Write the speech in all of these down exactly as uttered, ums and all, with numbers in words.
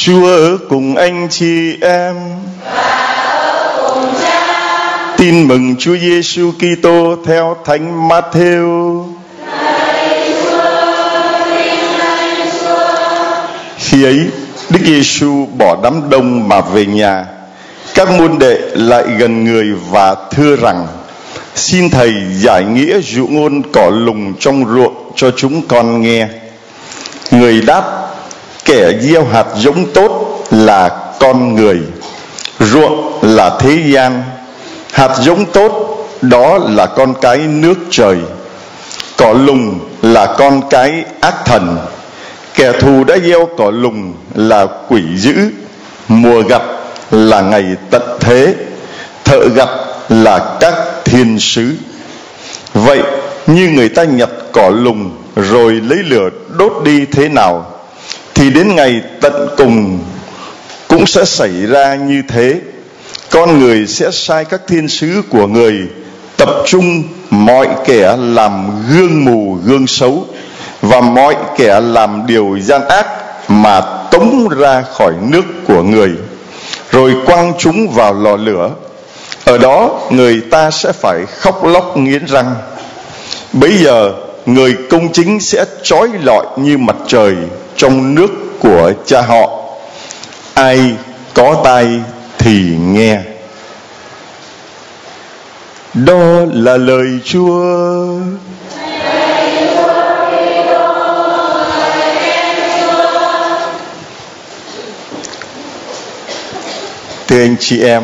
Chúa ở cùng anh chị em. Tin mừng Chúa Giêsu Kitô theo Thánh Matthew. Khi ấy, Đức Giêsu bỏ đám đông mà về nhà. Các môn đệ lại gần người và thưa rằng: xin thầy giải nghĩa dụ ngôn cỏ lùng trong ruộng cho chúng con nghe. Người đáp: kẻ gieo hạt giống tốt là con người, ruộng là thế gian. Hạt giống tốt đó là con cái nước trời, cỏ lùng là con cái ác thần. Kẻ thù đã gieo cỏ lùng là quỷ dữ, mùa gặt là ngày tận thế, thợ gặt là các thiên sứ. Vậy như người ta nhặt cỏ lùng rồi lấy lửa đốt đi thế nào, thì đến ngày tận cùng cũng sẽ xảy ra như thế. Con người sẽ sai các thiên sứ của người tập trung mọi kẻ làm gương mù gương xấu và mọi kẻ làm điều gian ác mà tống ra khỏi nước của người, rồi quăng chúng vào lò lửa. Ở đó người ta sẽ phải khóc lóc nghiến răng. Bấy giờ người công chính sẽ chói lọi như mặt trời trong nước của Cha họ. Ai có tai thì nghe. Đó là lời Chúa. Thưa anh chị em,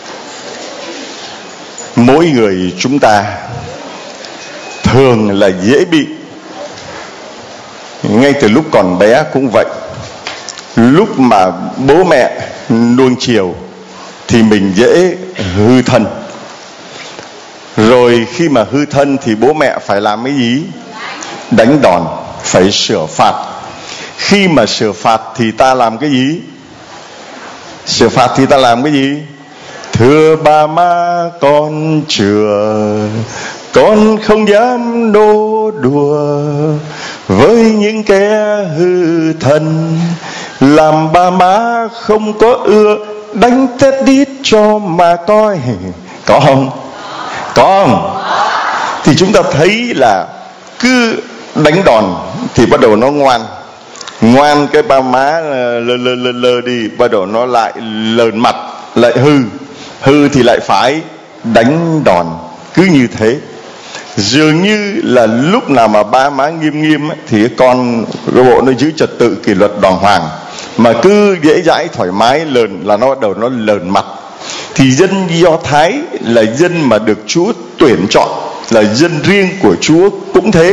mỗi người chúng ta thường là dễ bị, ngay từ lúc còn bé cũng vậy. Lúc mà bố mẹ nuông chiều thì mình dễ hư thân. Rồi khi mà hư thân thì bố mẹ phải làm cái gì? Đánh đòn, phải sửa phạt. Khi mà sửa phạt thì ta làm cái gì? Sửa phạt thì ta làm cái gì? Thưa ba má con chừa, con không dám nô đùa với những kẻ hư thần. Làm ba má không có ưa đánh tét đít cho mà coi. Có không? Có không? Thì chúng ta thấy là cứ đánh đòn thì bắt đầu nó ngoan. Ngoan cái ba má lơ lơ lơ lơ đi, bắt đầu nó lại lờn mặt, lại hư. Hư thì lại phải đánh đòn. Cứ như thế. Dường như là lúc nào mà ba má nghiêm nghiêm ấy, thì con cái bộ nó giữ trật tự kỷ luật đàng hoàng. Mà cứ dễ dãi thoải mái lờn là nó bắt đầu nó lờn mặt. Thì dân Do Thái là dân mà được Chúa tuyển chọn, là dân riêng của Chúa cũng thế.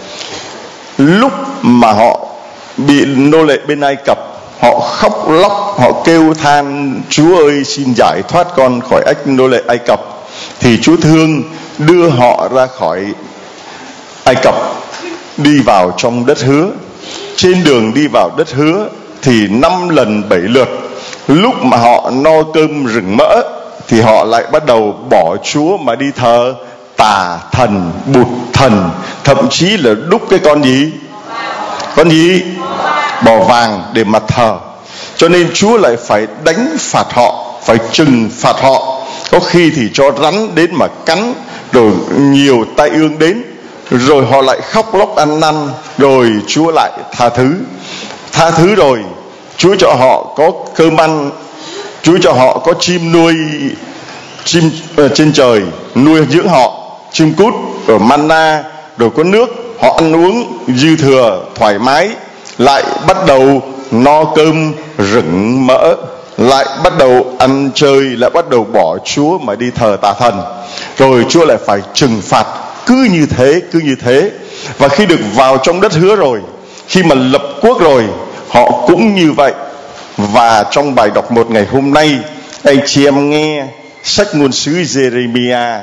Lúc mà họ bị nô lệ bên Ai Cập, họ khóc lóc, họ kêu than: Chúa ơi xin giải thoát con khỏi ách nô lệ Ai Cập. Thì Chúa thương đưa họ ra khỏi Ai Cập, đi vào trong đất hứa. Trên đường đi vào đất hứa thì năm lần bảy lượt, lúc mà họ no cơm rừng mỡ thì họ lại bắt đầu bỏ Chúa mà đi thờ tà thần, bụt thần, thậm chí là đúc cái con gì? Con gì? Bò vàng để mà thờ. Cho nên Chúa lại phải đánh phạt họ, phải trừng phạt họ. Có khi thì cho rắn đến mà cắn, rồi nhiều tai ương đến, rồi họ lại khóc lóc ăn năn, rồi Chúa lại tha thứ. Tha thứ rồi Chúa cho họ có cơm ăn, Chúa cho họ có chim nuôi, chim uh, trên trời nuôi dưỡng họ, chim cút, rồi manna, rồi có nước, họ ăn uống dư thừa thoải mái. Lại bắt đầu no cơm rừng mỡ, lại bắt đầu ăn chơi, lại bắt đầu bỏ Chúa mà đi thờ tà thần. Rồi Chúa lại phải trừng phạt. Cứ như thế, cứ như thế. Và khi được vào trong đất hứa rồi, khi mà lập quốc rồi, họ cũng như vậy. Và trong bài đọc một ngày hôm nay, anh chị em nghe sách ngôn sứ Jeremiah,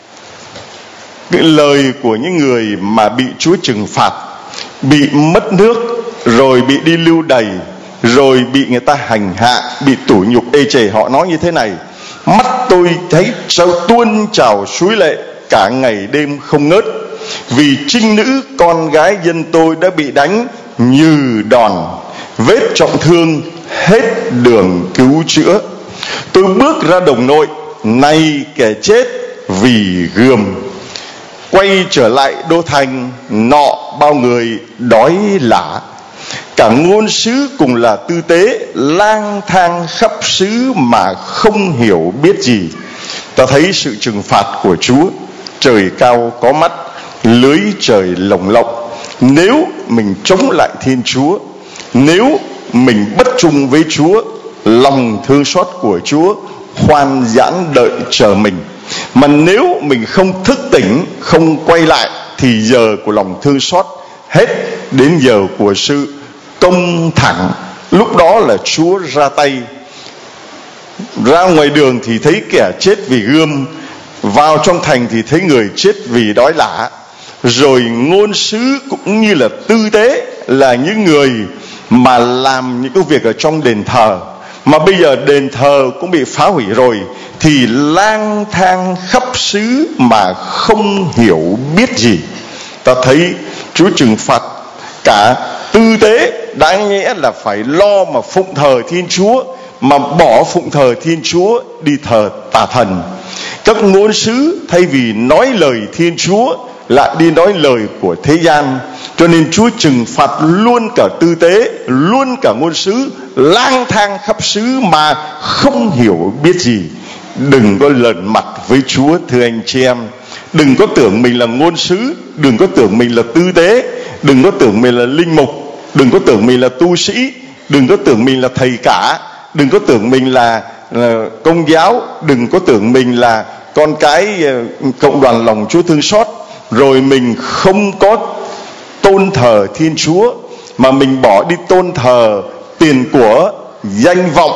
cái lời của những người mà bị Chúa trừng phạt, bị mất nước, rồi bị đi lưu đày, rồi bị người ta hành hạ, bị tủi nhục ê chề. Họ nói như thế này: mắt tôi thấy sao tuôn trào suối lệ, cả ngày đêm không ngớt, vì trinh nữ con gái dân tôi đã bị đánh như đòn, vết trọng thương hết đường cứu chữa. Tôi bước ra đồng nội, này kẻ chết vì gươm. Quay trở lại đô thành, nọ bao người đói lả. Cả ngôn sứ cùng là tư tế, lang thang khắp xứ mà không hiểu biết gì. Ta thấy sự trừng phạt của Chúa. Trời cao có mắt, lưới trời lồng lộng. Nếu mình chống lại Thiên Chúa, nếu mình bất trung với Chúa, lòng thương xót của Chúa khoan giãn đợi chờ mình. Mà nếu mình không thức tỉnh, không quay lại, thì giờ của lòng thương xót hết, đến giờ của sự công thẳng. Lúc đó là Chúa ra tay. Ra ngoài đường thì thấy kẻ chết vì gươm, vào trong thành thì thấy người chết vì đói lả. Rồi ngôn sứ cũng như là tư tế, là những người mà làm những cái việc ở trong đền thờ, mà bây giờ đền thờ cũng bị phá hủy rồi, thì lang thang khắp xứ mà không hiểu biết gì. Ta thấy Chúa trừng phạt cả tư tế, đáng nhẽ là phải lo mà phụng thờ Thiên Chúa, mà bỏ phụng thờ Thiên Chúa đi thờ tà thần. Các ngôn sứ thay vì nói lời Thiên Chúa lại đi nói lời của thế gian, cho nên Chúa trừng phạt luôn cả tư tế, luôn cả ngôn sứ, lang thang khắp xứ mà không hiểu biết gì. Đừng có lẩn mặt với Chúa, thưa anh chị em. Đừng có tưởng mình là ngôn sứ, đừng có tưởng mình là tư tế, đừng có tưởng mình là linh mục, đừng có tưởng mình là tu sĩ, đừng có tưởng mình là thầy cả, đừng có tưởng mình là, là công giáo, đừng có tưởng mình là con cái cộng đoàn lòng Chúa thương xót, rồi mình không có tôn thờ Thiên Chúa, mà mình bỏ đi tôn thờ tiền của, danh vọng,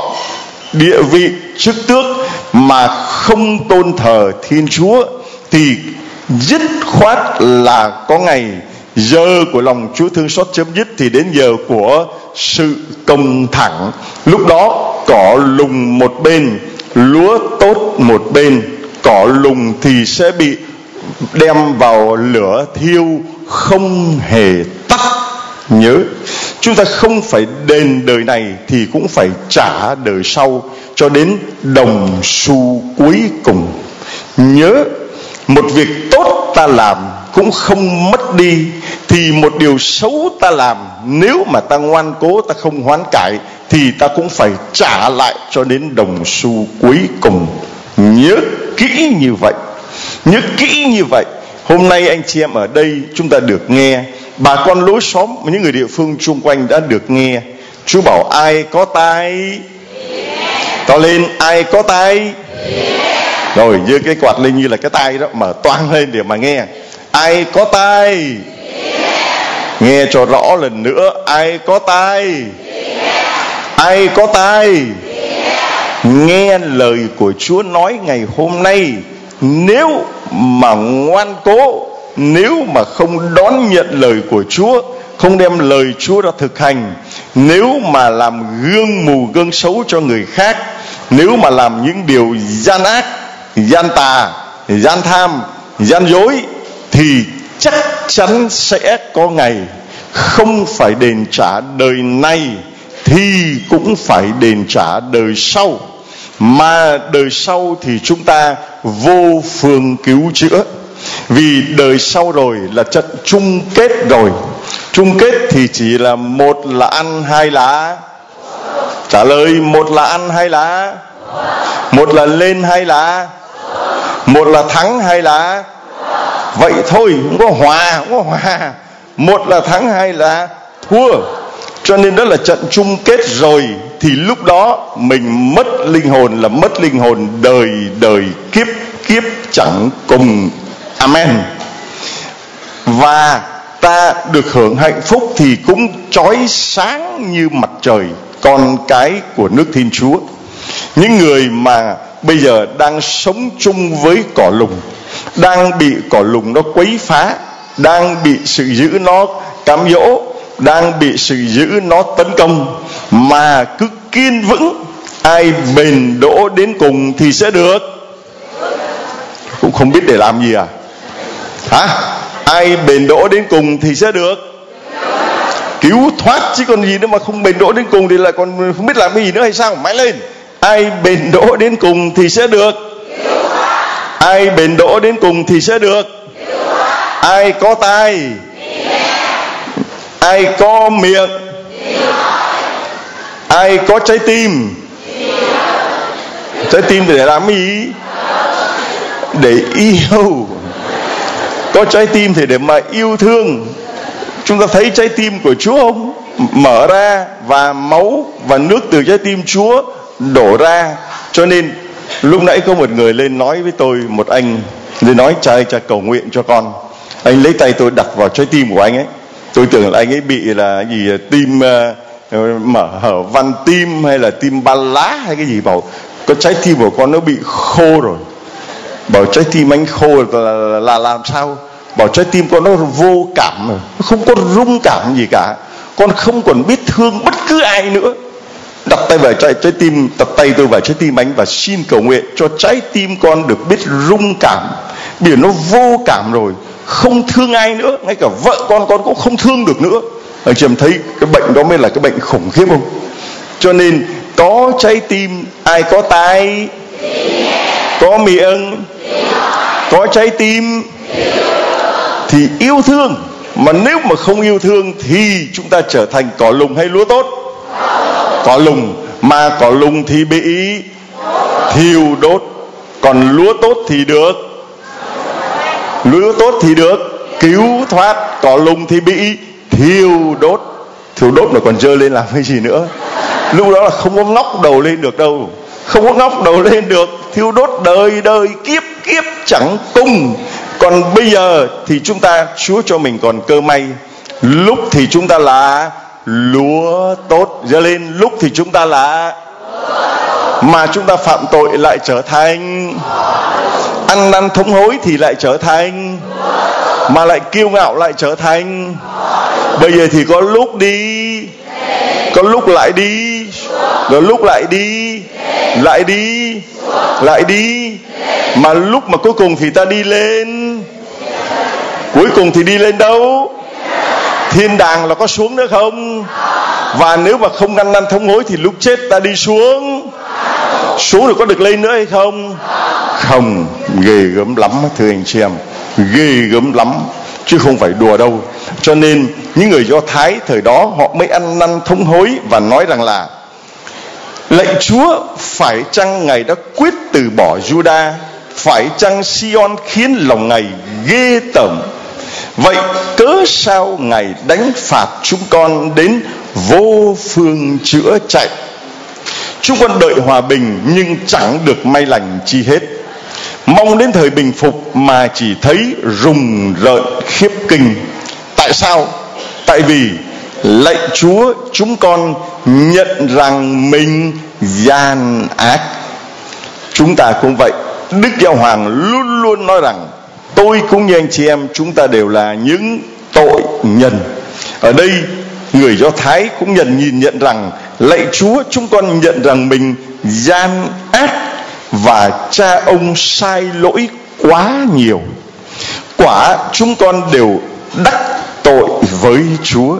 địa vị, chức tước, mà không tôn thờ Thiên Chúa, thì dứt khoát là có ngày giờ của lòng Chúa thương xót chấm dứt, thì đến giờ của sự công thẳng. Lúc đó cỏ lùng một bên, lúa tốt một bên. Cỏ lùng thì sẽ bị đem vào lửa thiêu, không hề tắt. Nhớ, chúng ta không phải đền đời này thì cũng phải trả đời sau, cho đến đồng xu cuối cùng. Nhớ, một việc tốt ta làm cũng không mất đi, thì một điều xấu ta làm, nếu mà ta ngoan cố, ta không hoán cải, thì ta cũng phải trả lại cho đến đồng xu cuối cùng. Nhớ kỹ như vậy, nhớ kỹ như vậy. Hôm nay anh chị em ở đây chúng ta được nghe, bà con lối xóm, những người địa phương chung quanh đã được nghe. Chúa bảo ai có tai, to lên, ai có tai, rồi giơ cái quạt lên như là cái tai đó, mở toang lên để mà nghe. Ai có tai, nghe cho rõ lần nữa. Ai có tai, ai có tai, nghe lời của Chúa nói ngày hôm nay. Nếu mà ngoan cố, nếu mà không đón nhận lời của Chúa, không đem lời Chúa ra thực hành, nếu mà làm gương mù gương xấu cho người khác, nếu mà làm những điều gian ác, gian tà, gian tham, gian dối, thì chắc chắn sẽ có ngày không phải đền trả đời này thì cũng phải đền trả đời sau. Mà đời sau thì chúng ta vô phương cứu chữa, vì đời sau rồi là trận chung kết rồi. Chung kết thì chỉ là một là ăn, hai là trả lời. Một là ăn hay là một là lên hay là một là thắng hay là vậy thôi, không có hòa, không có hòa. Một là thắng hay là thua. Cho nên đó là trận chung kết rồi, thì lúc đó mình mất linh hồn là mất linh hồn đời đời kiếp kiếp chẳng cùng. Amen. Và ta được hưởng hạnh phúc thì cũng chói sáng như mặt trời, con cái của nước Thiên Chúa. Những người mà bây giờ đang sống chung với cỏ lùng, đang bị cỏ lùng nó quấy phá, đang bị sự dữ nó cám dỗ, đang bị sự dữ nó tấn công, mà cứ kiên vững, ai bền đỗ đến cùng thì sẽ được. Cũng không biết để làm gì à? Hả? Ai bền đỗ đến cùng thì sẽ được. cứu thoát chứ còn gì nữa. Mà không bền đỗ đến cùng thì lại còn không biết làm cái gì nữa hay sao? Mãi lên. Ai bền đỗ đến cùng thì sẽ được. Ai bền đỗ đến cùng thì sẽ được. Ai có tai, ai có miệng, ai có trái tim. Trái tim thì để làm cái gì? Để yêu. Có trái tim thì để mà yêu thương. Chúng ta thấy trái tim của Chúa không? Mở ra và máu và nước từ trái tim Chúa đổ ra. Cho nên lúc nãy có một người lên nói với tôi, một anh lên nói: cha ơi, cha cầu nguyện cho con. Anh lấy tay tôi đặt vào trái tim của anh ấy. Tôi tưởng là anh ấy bị là gì, tim uh, mở hở van tim hay là tim ba lá hay cái gì. Bảo có trái tim của con nó bị khô rồi. Bảo trái tim anh khô là, là, là làm sao? Bảo trái tim con nó vô cảm rồi, nó không có rung cảm gì cả. Con không còn biết thương bất cứ ai nữa. Đặt tay vào trái, trái tim, đặt tay tôi vào trái tim anh và xin cầu nguyện cho trái tim con được biết rung cảm. Bởi nó vô cảm rồi, không thương ai nữa, ngay cả vợ con con cũng không thương được nữa. Anh chị em thấy cái bệnh đó mới là cái bệnh khủng khiếp không? Cho nên có trái tim, ai có tai, có miệng, có trái tim thì yêu thương. Mà nếu mà không yêu thương thì chúng ta trở thành cỏ lùng hay lúa tốt? Cỏ lùng. Mà cỏ lùng thì bị thiêu đốt, còn lúa tốt thì được lúa tốt thì được cứu thoát. Cỏ lùng thì bị thiêu đốt. Thiêu đốt mà còn dơ lên làm cái gì nữa? Lúc đó là không có ngóc đầu lên được đâu. Không có ngóc đầu lên được. Thiêu đốt đời đời kiếp kiếp chẳng cùng. Còn bây giờ thì chúng ta, Chúa cho mình còn cơ may. Lúc thì chúng ta là lúa tốt, dơ lên. Lúc thì chúng ta là, mà chúng ta phạm tội lại trở thành, ăn năn thống hối thì lại trở thành, mà lại kiêu ngạo lại trở thành. Bây giờ thì có lúc đi, có lúc lại đi, rồi lúc lại đi, lại đi, lại đi. Mà lúc mà cuối cùng thì ta đi lên. Cuối cùng thì đi lên đâu? Thiên đàng là có xuống nữa không? Và nếu mà không ăn năn thống hối thì lúc chết ta đi xuống. Xuống rồi có được lên nữa hay không? Không. Ghê gớm lắm thưa anh chị em. Ghê gớm lắm, chứ không phải đùa đâu. Cho nên những người Do Thái thời đó họ mới ăn năn thống hối và nói rằng là: lạy Chúa, phải chăng Ngài đã quyết từ bỏ Juda? Phải chăng Sion khiến lòng Ngài ghê tởm? Vậy cớ sao Ngài đánh phạt chúng con đến vô phương chữa chạy? Chúng con đợi hòa bình nhưng chẳng được may lành chi hết. Mong đến thời bình phục mà chỉ thấy rùng rợn khiếp kinh. Tại sao? Tại vì lạy Chúa, chúng con nhận rằng mình gian ác. Chúng ta cũng vậy. Đức Giáo Hoàng luôn luôn nói rằng tôi cũng như anh chị em, chúng ta đều là những tội nhân. Ở đây người Do Thái cũng nhận nhìn nhận rằng lạy Chúa, chúng con nhận rằng mình gian ác và cha ông sai lỗi quá nhiều. Quả chúng con đều đắc tội với Chúa.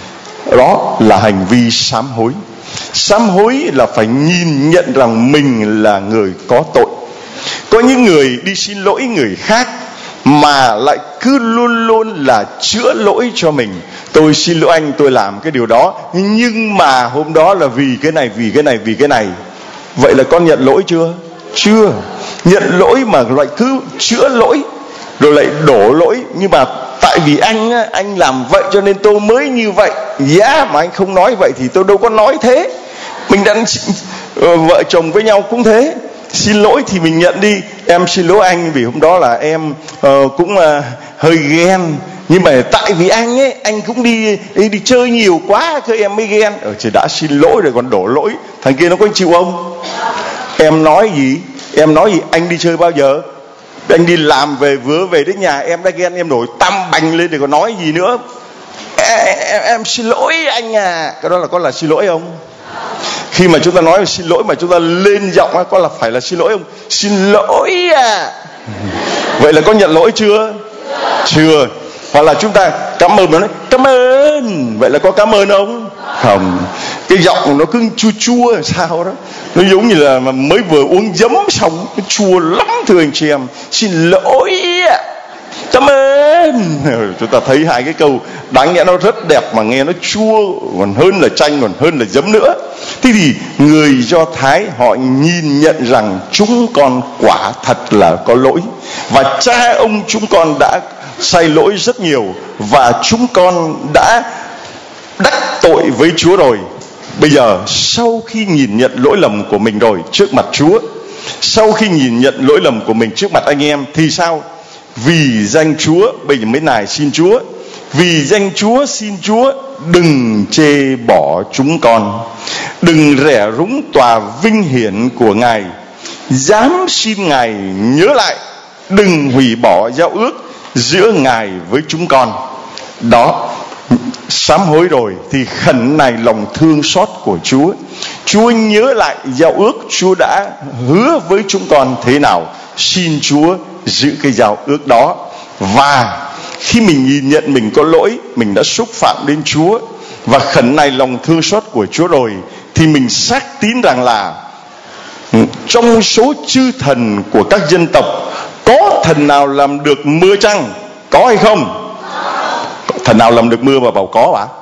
Đó là hành vi sám hối. Sám hối là phải nhìn nhận rằng mình là người có tội. Có những người đi xin lỗi người khác mà lại cứ luôn luôn là chữa lỗi cho mình. Tôi xin lỗi anh, tôi làm cái điều đó, nhưng mà hôm đó là vì cái này, vì cái này, vì cái này. Vậy là con nhận lỗi chưa? Chưa. Nhận lỗi mà lại cứ chữa lỗi, rồi lại đổ lỗi. Nhưng mà tại vì anh anh làm vậy cho nên tôi mới như vậy. Giá mà anh không nói vậy thì tôi đâu có nói thế. Mình đang vợ chồng với nhau cũng thế. Xin lỗi thì mình nhận đi. Em xin lỗi anh vì hôm đó là em uh, cũng uh, hơi ghen. Nhưng mà tại vì anh ấy, anh cũng đi đi, đi chơi nhiều quá cơ em mới ghen. Ờ, chứ đã xin lỗi rồi còn đổ lỗi, thằng kia nó có chịu không? Em nói gì? Em nói gì? Anh đi chơi bao giờ? Anh đi làm về vừa về đến nhà em đã ghen, em nổi tăm bành lên thì còn nói gì nữa. Em, em, em xin lỗi anh à. Cái đó là có là xin lỗi không? Khi mà chúng ta nói xin lỗi mà chúng ta lên giọng có là phải là xin lỗi không? Xin lỗi à. Vậy là có nhận lỗi chưa? Chưa. Hoặc là chúng ta cảm ơn, nó nói cảm ơn, vậy là có cảm ơn không? Không. Cái giọng nó cứ chua chua sao đó, nó giống như là mà mới vừa uống giấm xong, nó chua lắm thưa anh chị em. Xin lỗi, cảm ơn. Chúng ta thấy hai cái câu đáng nhẽ nó rất đẹp mà nghe nó chua còn hơn là chanh, còn hơn là giấm nữa. Thế thì người Do Thái họ nhìn nhận rằng chúng con quả thật là có lỗi, và cha ông chúng con đã sai lỗi rất nhiều, và chúng con đã đắc tội với Chúa rồi. Bây giờ sau khi nhìn nhận lỗi lầm của mình rồi trước mặt Chúa, sau khi nhìn nhận lỗi lầm của mình trước mặt anh em thì sao? Vì danh Chúa, bây giờ mới nài xin Chúa, vì danh Chúa xin Chúa đừng chê bỏ chúng con, đừng rẻ rúng tòa vinh hiển của Ngài, dám xin Ngài nhớ lại, đừng hủy bỏ giao ước giữa Ngài với chúng con. Đó, sám hối rồi thì khẩn này lòng thương xót của Chúa. Chúa nhớ lại giao ước Chúa đã hứa với chúng con thế nào, xin Chúa giữ cái giao ước đó. Và khi mình nhìn nhận mình có lỗi, mình đã xúc phạm đến Chúa và khẩn này lòng thương xót của Chúa rồi, thì mình xác tín rằng là trong số chư thần của các dân tộc có thần nào làm được mưa chăng? Có hay không? Thần nào làm được mưa mà bảo có ạ?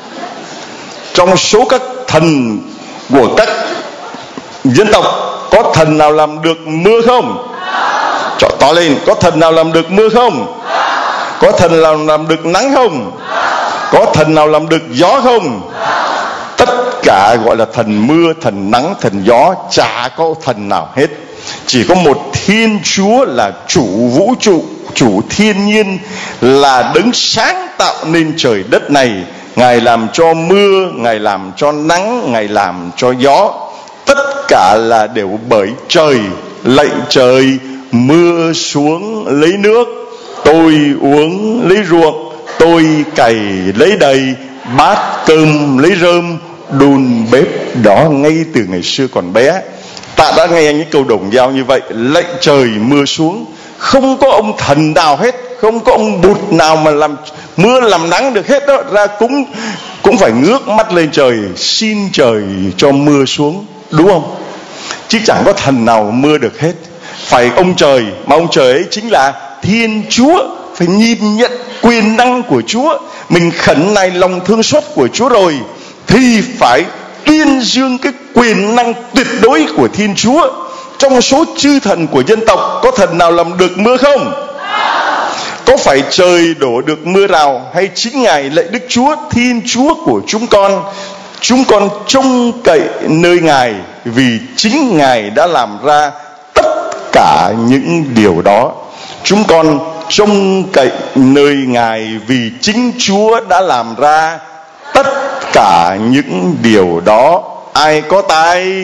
Trong số các thần của các dân tộc có thần nào làm được mưa không? Trọ to lên, có thần nào làm được mưa không? Có thần nào làm được nắng không? Có thần nào làm được gió không? Tất cả gọi là thần mưa, thần nắng, thần gió, chả có thần nào hết. Chỉ có một Thiên Chúa là chủ vũ trụ, chủ thiên nhiên, là đấng sáng tạo nên trời đất này. Ngài làm cho mưa, Ngài làm cho nắng, Ngài làm cho gió. Tất cả là đều bởi trời. Lạy trời, mưa xuống lấy nước, tôi uống lấy ruộng, tôi cày lấy đầy, bát cơm lấy rơm, đun bếp. Đó, ngay từ ngày xưa còn bé ta đã nghe những câu đồng dao như vậy. Lạy trời mưa xuống. Không có ông thần nào hết, không có ông Bụt nào mà làm mưa làm nắng được hết đó. Ra cũng cũng phải ngước mắt lên trời, xin trời cho mưa xuống, đúng không? Chứ chẳng có thần nào mưa được hết. Phải ông trời, mà ông trời ấy chính là Thiên Chúa. Phải nhìn nhận quyền năng của Chúa. Mình khẩn này lòng thương xót của Chúa rồi thì phải tuyên dương cái quyền năng tuyệt đối của Thiên Chúa. Trong số chư thần của dân tộc có thần nào làm được mưa không? Có phải trời đổ được mưa rào, hay chính Ngài lạy Đức Chúa, Thiên Chúa của chúng con? Chúng con trông cậy nơi Ngài, vì chính Ngài đã làm ra tất cả những điều đó. Chúng con trông cậy nơi Ngài, vì chính Chúa đã làm ra tất cả những điều đó. Ai có tai?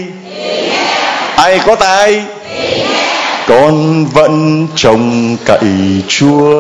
Ai có tai? Con vẫn trông cậy Chúa.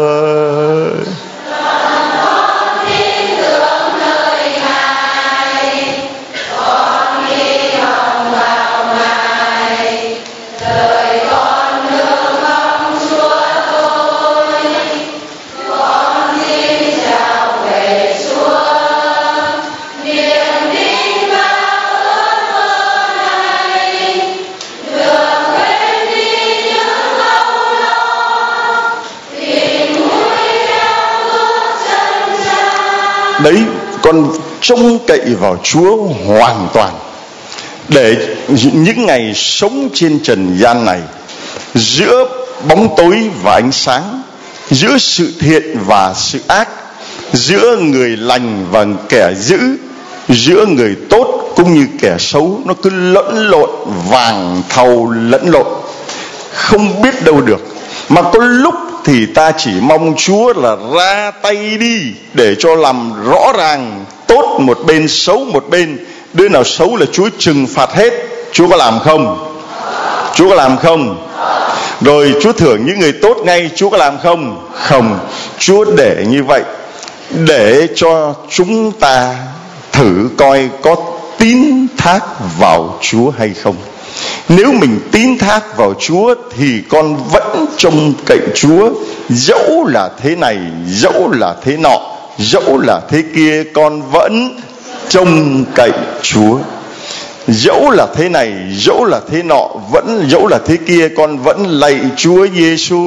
Đấy, con trông cậy vào Chúa hoàn toàn, để những ngày sống trên trần gian này, giữa bóng tối và ánh sáng, giữa sự thiện và sự ác, giữa người lành và kẻ dữ, giữa người tốt cũng như kẻ xấu, nó cứ lẫn lộn, vàng thau lẫn lộn, không biết đâu được. Mà có lúc thì ta chỉ mong Chúa là ra tay đi, để cho làm rõ ràng, tốt một bên, xấu một bên. Đứa nào xấu là Chúa trừng phạt hết. Chúa có làm không? Chúa có làm không? Rồi Chúa thưởng những người tốt ngay. Chúa có làm không? Không. Chúa để như vậy để cho chúng ta thử coi có tín thác vào Chúa hay không. Nếu mình tín thác vào Chúa thì con vẫn trông cậy Chúa, dẫu là thế này, dẫu là thế nọ, dẫu là thế kia, con vẫn trông cậy Chúa. Dẫu là thế này, dẫu là thế nọ, vẫn dẫu là thế kia, con vẫn lạy Chúa Giêsu.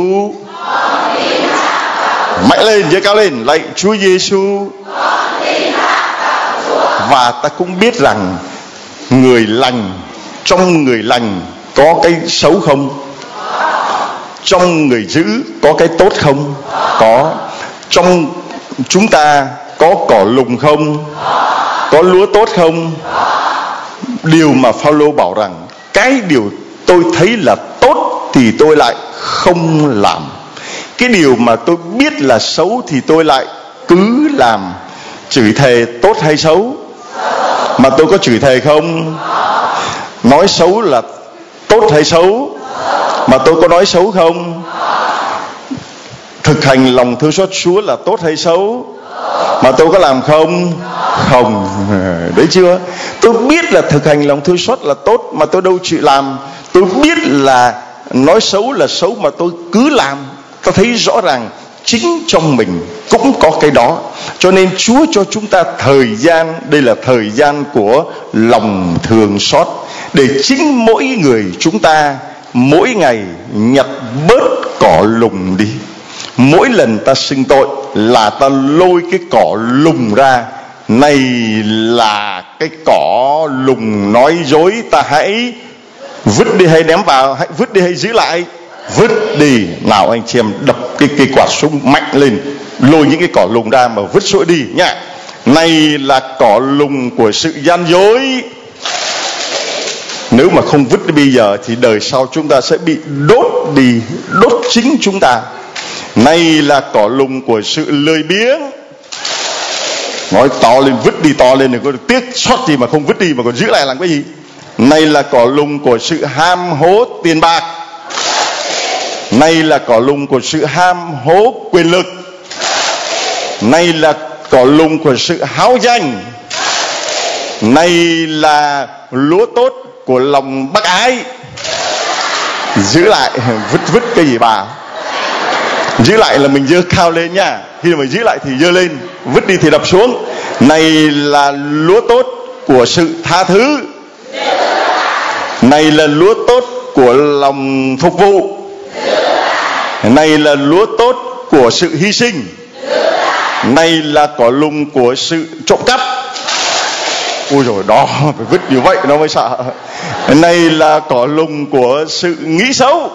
Mạnh lên, giơ cao lên, lạy Chúa Giêsu. Và ta cũng biết rằng người lành, trong người lành có cái xấu không? Trong người dữ có cái tốt không? Có. Trong chúng ta có cỏ lùng không? Có lúa tốt không? Điều mà Phao-lô bảo rằng cái điều tôi thấy là tốt thì tôi lại không làm, cái điều mà tôi biết là xấu thì tôi lại cứ làm. Chửi thề tốt hay xấu? Mà tôi có chửi thề không? Nói xấu là tốt hay xấu? Mà tôi có nói xấu không? Thực hành lòng thương xót Chúa là tốt hay xấu? Mà tôi có làm không? Không. Đấy chưa? Tôi biết là thực hành lòng thương xót là tốt mà tôi đâu chịu làm. Tôi biết là nói xấu là xấu mà tôi cứ làm. Ta thấy rõ ràng chính trong mình cũng có cái đó. Cho nên Chúa cho chúng ta thời gian, đây là thời gian của lòng thương xót, để chính mỗi người chúng ta mỗi ngày nhặt bớt cỏ lùng đi. Mỗi lần ta xưng tội là ta lôi cái cỏ lùng ra. Này là cái cỏ lùng nói dối, ta hãy vứt đi hay ném vào? Hãy vứt đi hay giữ lại? Vứt đi. Nào anh chị em đập cái cây quạt súng mạnh lên, lôi những cái cỏ lùng ra mà vứt sội đi nha. Này là cỏ lùng của sự gian dối. Nếu mà không vứt đi bây giờ thì đời sau chúng ta sẽ bị đốt đi, đốt chính chúng ta. Này là cỏ lùng của sự lười biếng. Nói to lên, vứt đi to lên, đừng có tiếc sót gì mà không vứt đi mà còn giữ lại làm cái gì. Này là cỏ lùng của sự ham hố tiền bạc. Này là cỏ lùng của sự ham hố quyền lực. Này là cỏ lùng của sự háo danh. Này là lúa tốt của lòng bác ái. Giữ lại, vứt vứt cái gì bà? Giữ lại là mình giơ cao lên nha. Khi mà giữ lại thì giơ lên, vứt đi thì đập xuống. Này là lúa tốt của sự tha thứ. Này là lúa tốt của lòng phục vụ. Này là lúa tốt của sự hy sinh. Này là cỏ lùng của sự trộm cắp. Ôi rồi đó, phải vứt như vậy nó mới sợ. Này là cỏ lùng của sự nghĩ xấu.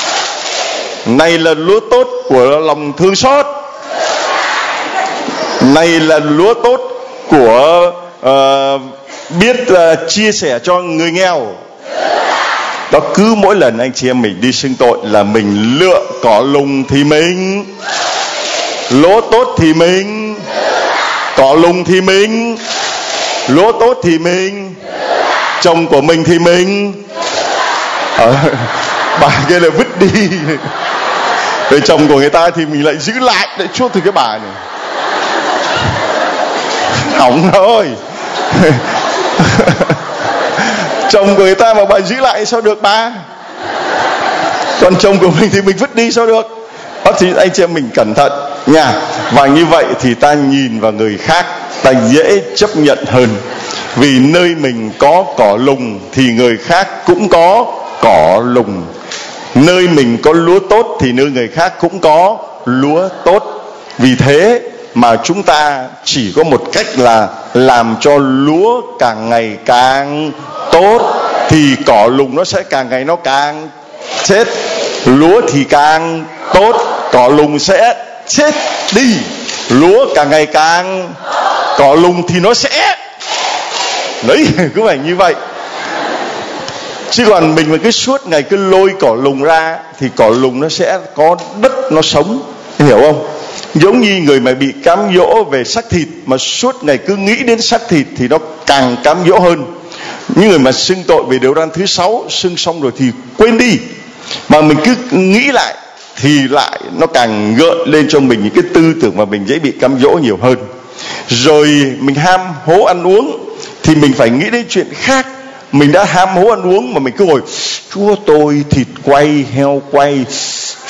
Này là lúa tốt của lòng thương xót. Này là lúa tốt của uh, biết uh, chia sẻ cho người nghèo. Đó, cứ mỗi lần anh chị em mình đi xưng tội là mình lựa cỏ lùng thì mình, lúa tốt thì mình, cỏ lùng thì mình, lúa tốt thì mình, chồng của mình thì mình. Ờ, bà kia là vứt đi. Rồi chồng của người ta thì mình lại giữ lại để chuốc từ cái bà này. Hỏng thôi. Chồng của người ta mà bà giữ lại sao được bà? Còn chồng của mình thì mình vứt đi sao được? Đó thì anh chị em mình cẩn thận nha. Và như vậy thì ta nhìn vào người khác ta dễ chấp nhận hơn. Vì nơi mình có cỏ lùng thì người khác cũng có cỏ lùng. Nơi mình có lúa tốt thì nơi người khác cũng có lúa tốt. Vì thế mà chúng ta chỉ có một cách là làm cho lúa càng ngày càng tốt, thì cỏ lùng nó sẽ càng ngày nó càng chết. Lúa thì càng tốt, cỏ lùng sẽ chết đi. Lúa càng ngày càng, cỏ lùng thì nó sẽ đấy, cứ phải như vậy. Chứ còn mình mà cứ suốt ngày cứ lôi cỏ lùng ra thì cỏ lùng nó sẽ có đất nó sống, hiểu không? Giống như người mà bị cám dỗ về xác thịt mà suốt ngày cứ nghĩ đến xác thịt thì nó càng cám dỗ hơn. Những người mà xưng tội về điều răn thứ sáu, xưng xong rồi thì quên đi, mà mình cứ nghĩ lại thì lại nó càng gợi lên cho mình những cái tư tưởng mà mình dễ bị cám dỗ nhiều hơn. Rồi mình ham hố ăn uống thì mình phải nghĩ đến chuyện khác. Mình đã ham hố ăn uống mà mình cứ ngồi Chúa tôi thịt quay, heo quay,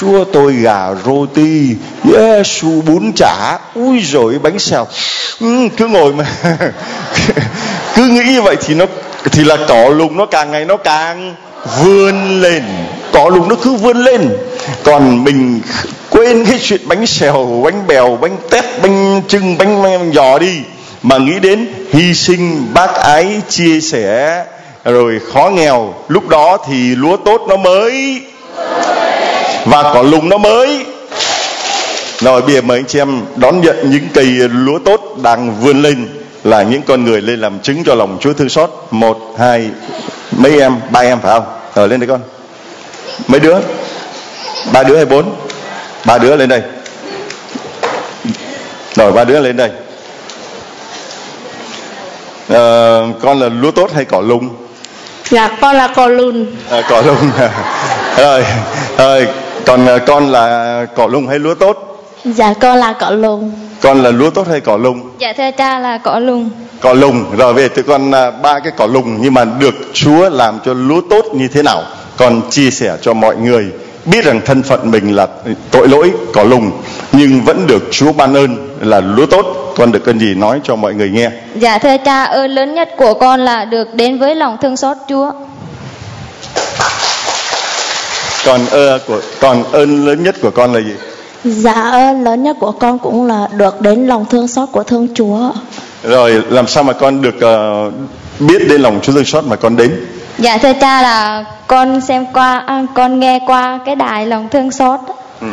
Chúa tôi gà roti, Giêsu bún chả, ui rồi bánh xèo. Ừ, cứ ngồi mà cứ nghĩ như vậy thì nó thì là cỏ lùng nó càng ngày nó càng vươn lên, cỏ lùng nó cứ vươn lên. Còn mình quên cái chuyện bánh xèo, bánh bèo, bánh tét, bánh trưng, bánh, bánh giò đi, mà nghĩ đến hy sinh, bác ái, chia sẻ, rồi khó nghèo. Lúc đó thì lúa tốt nó mới và cỏ lùng nó mới. Rồi bây giờ mời anh chị em đón nhận những cây lúa tốt đang vươn lên, là những con người lên làm chứng cho lòng Chúa thương xót. Một, hai, mấy em, ba em phải không? Rồi lên đây con. Mấy đứa? Ba đứa hay bốn? Ba đứa lên đây. Rồi ba đứa lên đây. À, con là lúa tốt hay cỏ lùng? Dạ con là cỏ lùng. À, cỏ lùng. Rồi, rồi, còn con là cỏ lùng hay lúa tốt? Dạ con là cỏ lùng. Con là lúa tốt hay cỏ lùng? Dạ thưa cha là cỏ lùng. Cỏ lùng. Rồi về tụi con ba cái cỏ lùng, nhưng mà được Chúa làm cho lúa tốt như thế nào? Con chia sẻ cho mọi người biết rằng thân phận mình là tội lỗi, cỏ lùng, nhưng vẫn được Chúa ban ơn là lúa tốt. Con được cơn gì nói cho mọi người nghe? Dạ thưa cha, ơn lớn nhất của con là được đến với lòng thương xót Chúa. Còn ơ của còn ơn lớn nhất của con là gì? Dạ ơn lớn nhất của con cũng là được đến lòng thương xót của thương Chúa. Rồi làm sao mà con được uh, biết đến lòng Chúa thương xót mà con đến? Dạ thưa cha là con xem qua, à, con nghe qua cái đài lòng thương xót. Ừ.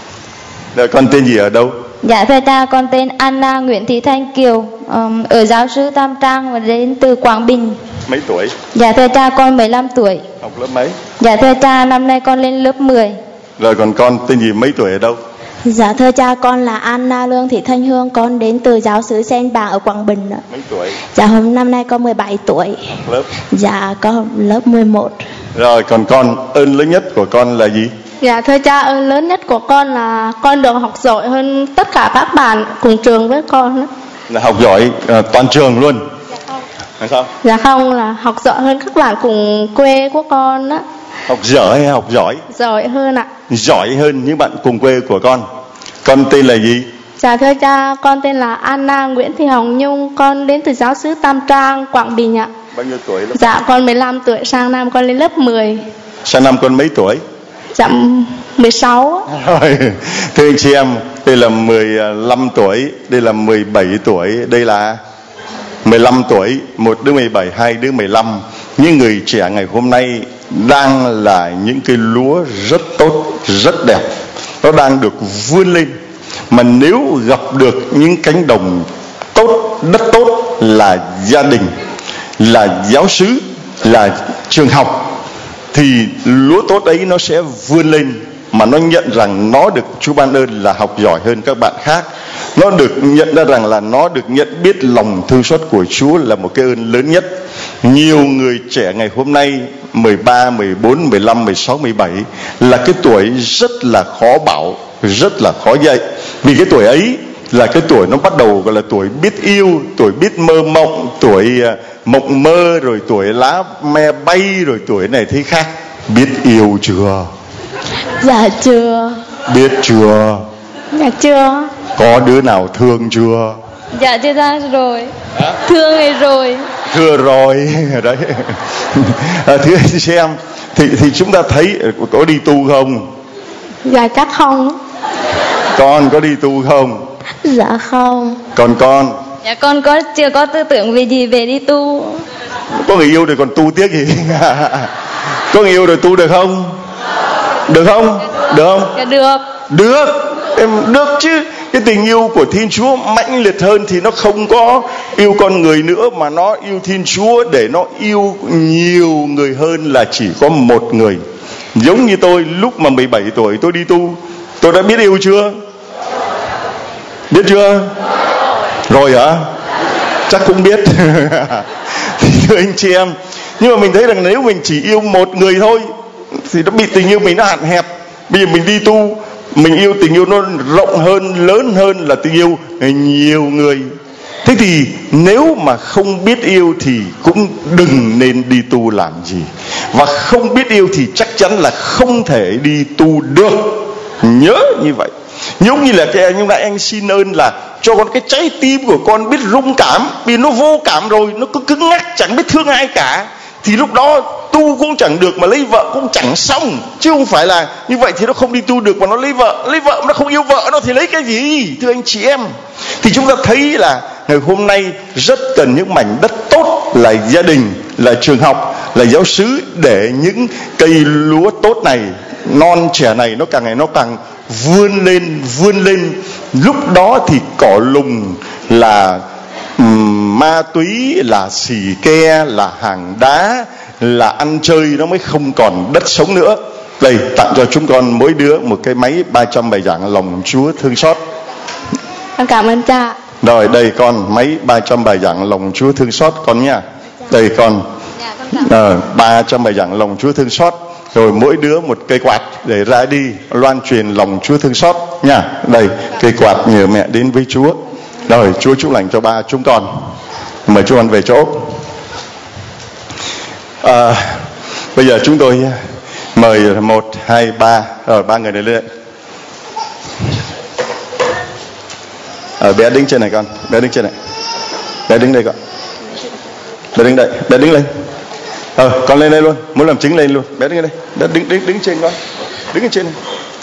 Rồi con tên gì ở đâu? Dạ thưa cha, con tên Anna Nguyễn Thị Thanh Kiều, um, ở giáo sứ Tam Trang và đến từ Quảng Bình. Mấy tuổi? Dạ thưa cha, con mười lăm tuổi. Học lớp mấy? Dạ thưa cha, năm nay con lên lớp mười. Rồi còn con tên gì, mấy tuổi ở đâu? Dạ thưa cha, con là Anna Lương Thị Thanh Hương, con đến từ giáo xứ Sen Bàng ở Quảng Bình. Mấy tuổi? Dạ hôm năm nay con mười bảy tuổi. Học lớp? Dạ con lớp mười một. Rồi còn con, ơn lớn nhất của con là gì? Dạ thưa cha, ơn lớn nhất của con là con được học giỏi hơn tất cả các bạn cùng trường với con đó. Là học giỏi uh, toàn trường luôn? Dạ không. Là sao? Dạ không, là học giỏi hơn các bạn cùng quê của con đó. Học dở hay học giỏi? Giỏi hơn ạ. Giỏi hơn những bạn cùng quê của con. Con tên là gì? Dạ thưa cha, con tên là Anna Nguyễn Thị Hồng Nhung, con đến từ giáo xứ Tam Trang, Quảng Bình ạ. Bao nhiêu tuổi? Lớp? Dạ con mười lăm tuổi, sang năm con lên lớp mười. Sang năm con mấy tuổi? Dạ mười sáu. Rồi, thưa anh chị em, đây là mười lăm tuổi, đây là mười bảy tuổi, đây là mười lăm tuổi, một đứa mười bảy, hai đứa mười lăm. Những người trẻ ngày hôm nay đang là những cây lúa rất tốt, rất đẹp. Nó đang được vươn lên. Mà nếu gặp được những cánh đồng tốt, đất tốt là gia đình, là giáo xứ, là trường học, thì lúa tốt ấy nó sẽ vươn lên, mà nó nhận rằng nó được Chúa ban ơn là học giỏi hơn các bạn khác. Nó được nhận ra rằng là nó được nhận biết lòng thương xót của Chúa là một cái ơn lớn nhất. Nhiều người trẻ ngày hôm nay mười ba, mười bốn, mười lăm, mười sáu, mười bảy là cái tuổi rất là khó bảo, rất là khó dạy. Vì cái tuổi ấy là cái tuổi nó bắt đầu gọi là tuổi biết yêu, tuổi biết mơ mộng, tuổi mộng mơ, rồi tuổi lá me bay, rồi tuổi này thế khác. Biết yêu chưa? Dạ chưa. Biết chưa? Dạ chưa. Có đứa nào thương chưa? Dạ chưa ra rồi. Hả? Thương rồi rồi. Thưa rồi. Đấy. À, thưa anh chị em, thì, thì chúng ta thấy có đi tu không? Dạ chắc không. Con có đi tu không? Dạ không. Còn con? Dạ con có chưa có tư tưởng về gì về đi tu. Có người yêu rồi còn tu tiếc gì? Có người yêu rồi tu được không? Được không? Được không? Dạ được. Được. Em được chứ. Cái tình yêu của Thiên Chúa mãnh liệt hơn thì nó không có yêu con người nữa, mà nó yêu Thiên Chúa để nó yêu nhiều người hơn là chỉ có một người. Giống như tôi lúc mà mười bảy tuổi tôi đi tu, tôi đã biết yêu chưa? Biết chưa? Rồi hả? Chắc cũng biết. Thì thưa anh chị em, nhưng mà mình thấy rằng nếu mình chỉ yêu một người thôi thì nó bị tình yêu mình nó hạn hẹp. Bây giờ mình đi tu, mình yêu tình yêu nó rộng hơn, lớn hơn là tình yêu nhiều người. Thế thì nếu mà không biết yêu thì cũng đừng nên đi tu làm gì. Và không biết yêu thì chắc chắn là không thể đi tu được. nhớ như vậy. Giống như là cái nhưng lại anh xin ơn là cho con cái trái tim của con biết rung cảm, vì nó vô cảm rồi, nó cứ cứng ngắc chẳng biết thương ai cả, thì lúc đó tu cũng chẳng được mà lấy vợ cũng chẳng xong. Chứ không phải là như vậy thì nó không đi tu được mà nó lấy vợ, lấy vợ mà nó không yêu vợ nó thì lấy cái gì, thưa anh chị em. Thì chúng ta thấy là ngày hôm nay rất cần những mảnh đất tốt là gia đình, là trường học, là giáo xứ, để những cây lúa tốt này, non trẻ này nó càng ngày nó càng vươn lên, vươn lên. Lúc đó thì cỏ lùng, là um, ma túy, là xì ke, là hàng đá, là ăn chơi, nó mới không còn đất sống nữa. Đây, tặng cho chúng con mỗi đứa một cái máy ba trăm bài giảng lòng Chúa thương xót. Con cảm ơn cha. Rồi đây con, máy ba trăm bài giảng lòng Chúa thương xót con nha. Đây con, à, ba trăm bài giảng lòng Chúa thương xót. Rồi mỗi đứa một cây quạt để ra đi loan truyền lòng Chúa thương xót nha. Đây, cây quạt nhờ mẹ đến với Chúa. Rồi, Chúa chúc lành cho ba chúng con. Mời chúng con về chỗ. À, bây giờ chúng tôi mời một, hai, ba. Rồi, ba người này lên. À, bé đứng trên này con, bé đứng trên này. Bé đứng đây con. Bé đứng đây, bé đứng lên. Ờ, con lên đây luôn, muốn làm chứng lên luôn. Bé đứng đây, bé đứng đứng đứng trên con, đứng ở trên này.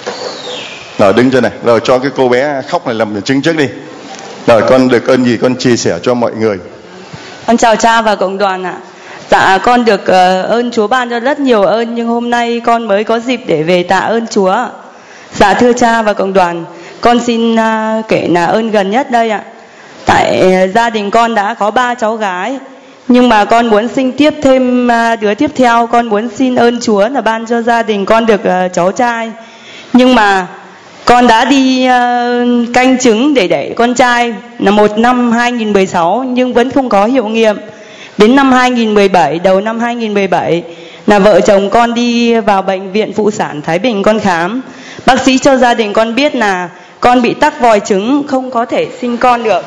Rồi đứng trên này, rồi cho cái cô bé khóc này làm chứng trước đi. Rồi con được ơn gì con chia sẻ cho mọi người. Con chào cha và cộng đoàn ạ. Dạ con được uh, ơn Chúa ban cho rất nhiều ơn, nhưng hôm nay con mới có dịp để về tạ ơn Chúa. Dạ thưa cha và cộng đoàn, con xin uh, kể là ơn gần nhất đây ạ. Tại uh, gia đình con đã có ba cháu gái, nhưng mà con muốn sinh tiếp thêm uh, đứa tiếp theo. Con muốn xin ơn Chúa là ban cho gia đình con được uh, cháu trai. Nhưng mà con đã đi uh, canh chứng để đẻ con trai là một năm hai nghìn không trăm mười sáu, nhưng vẫn không có hiệu nghiệm. Đến năm hai nghìn không trăm mười bảy, đầu năm hai nghìn không trăm mười bảy là vợ chồng con đi vào bệnh viện phụ sản Thái Bình con khám. Bác sĩ cho gia đình con biết là con bị tắc vòi trứng, không có thể sinh con được.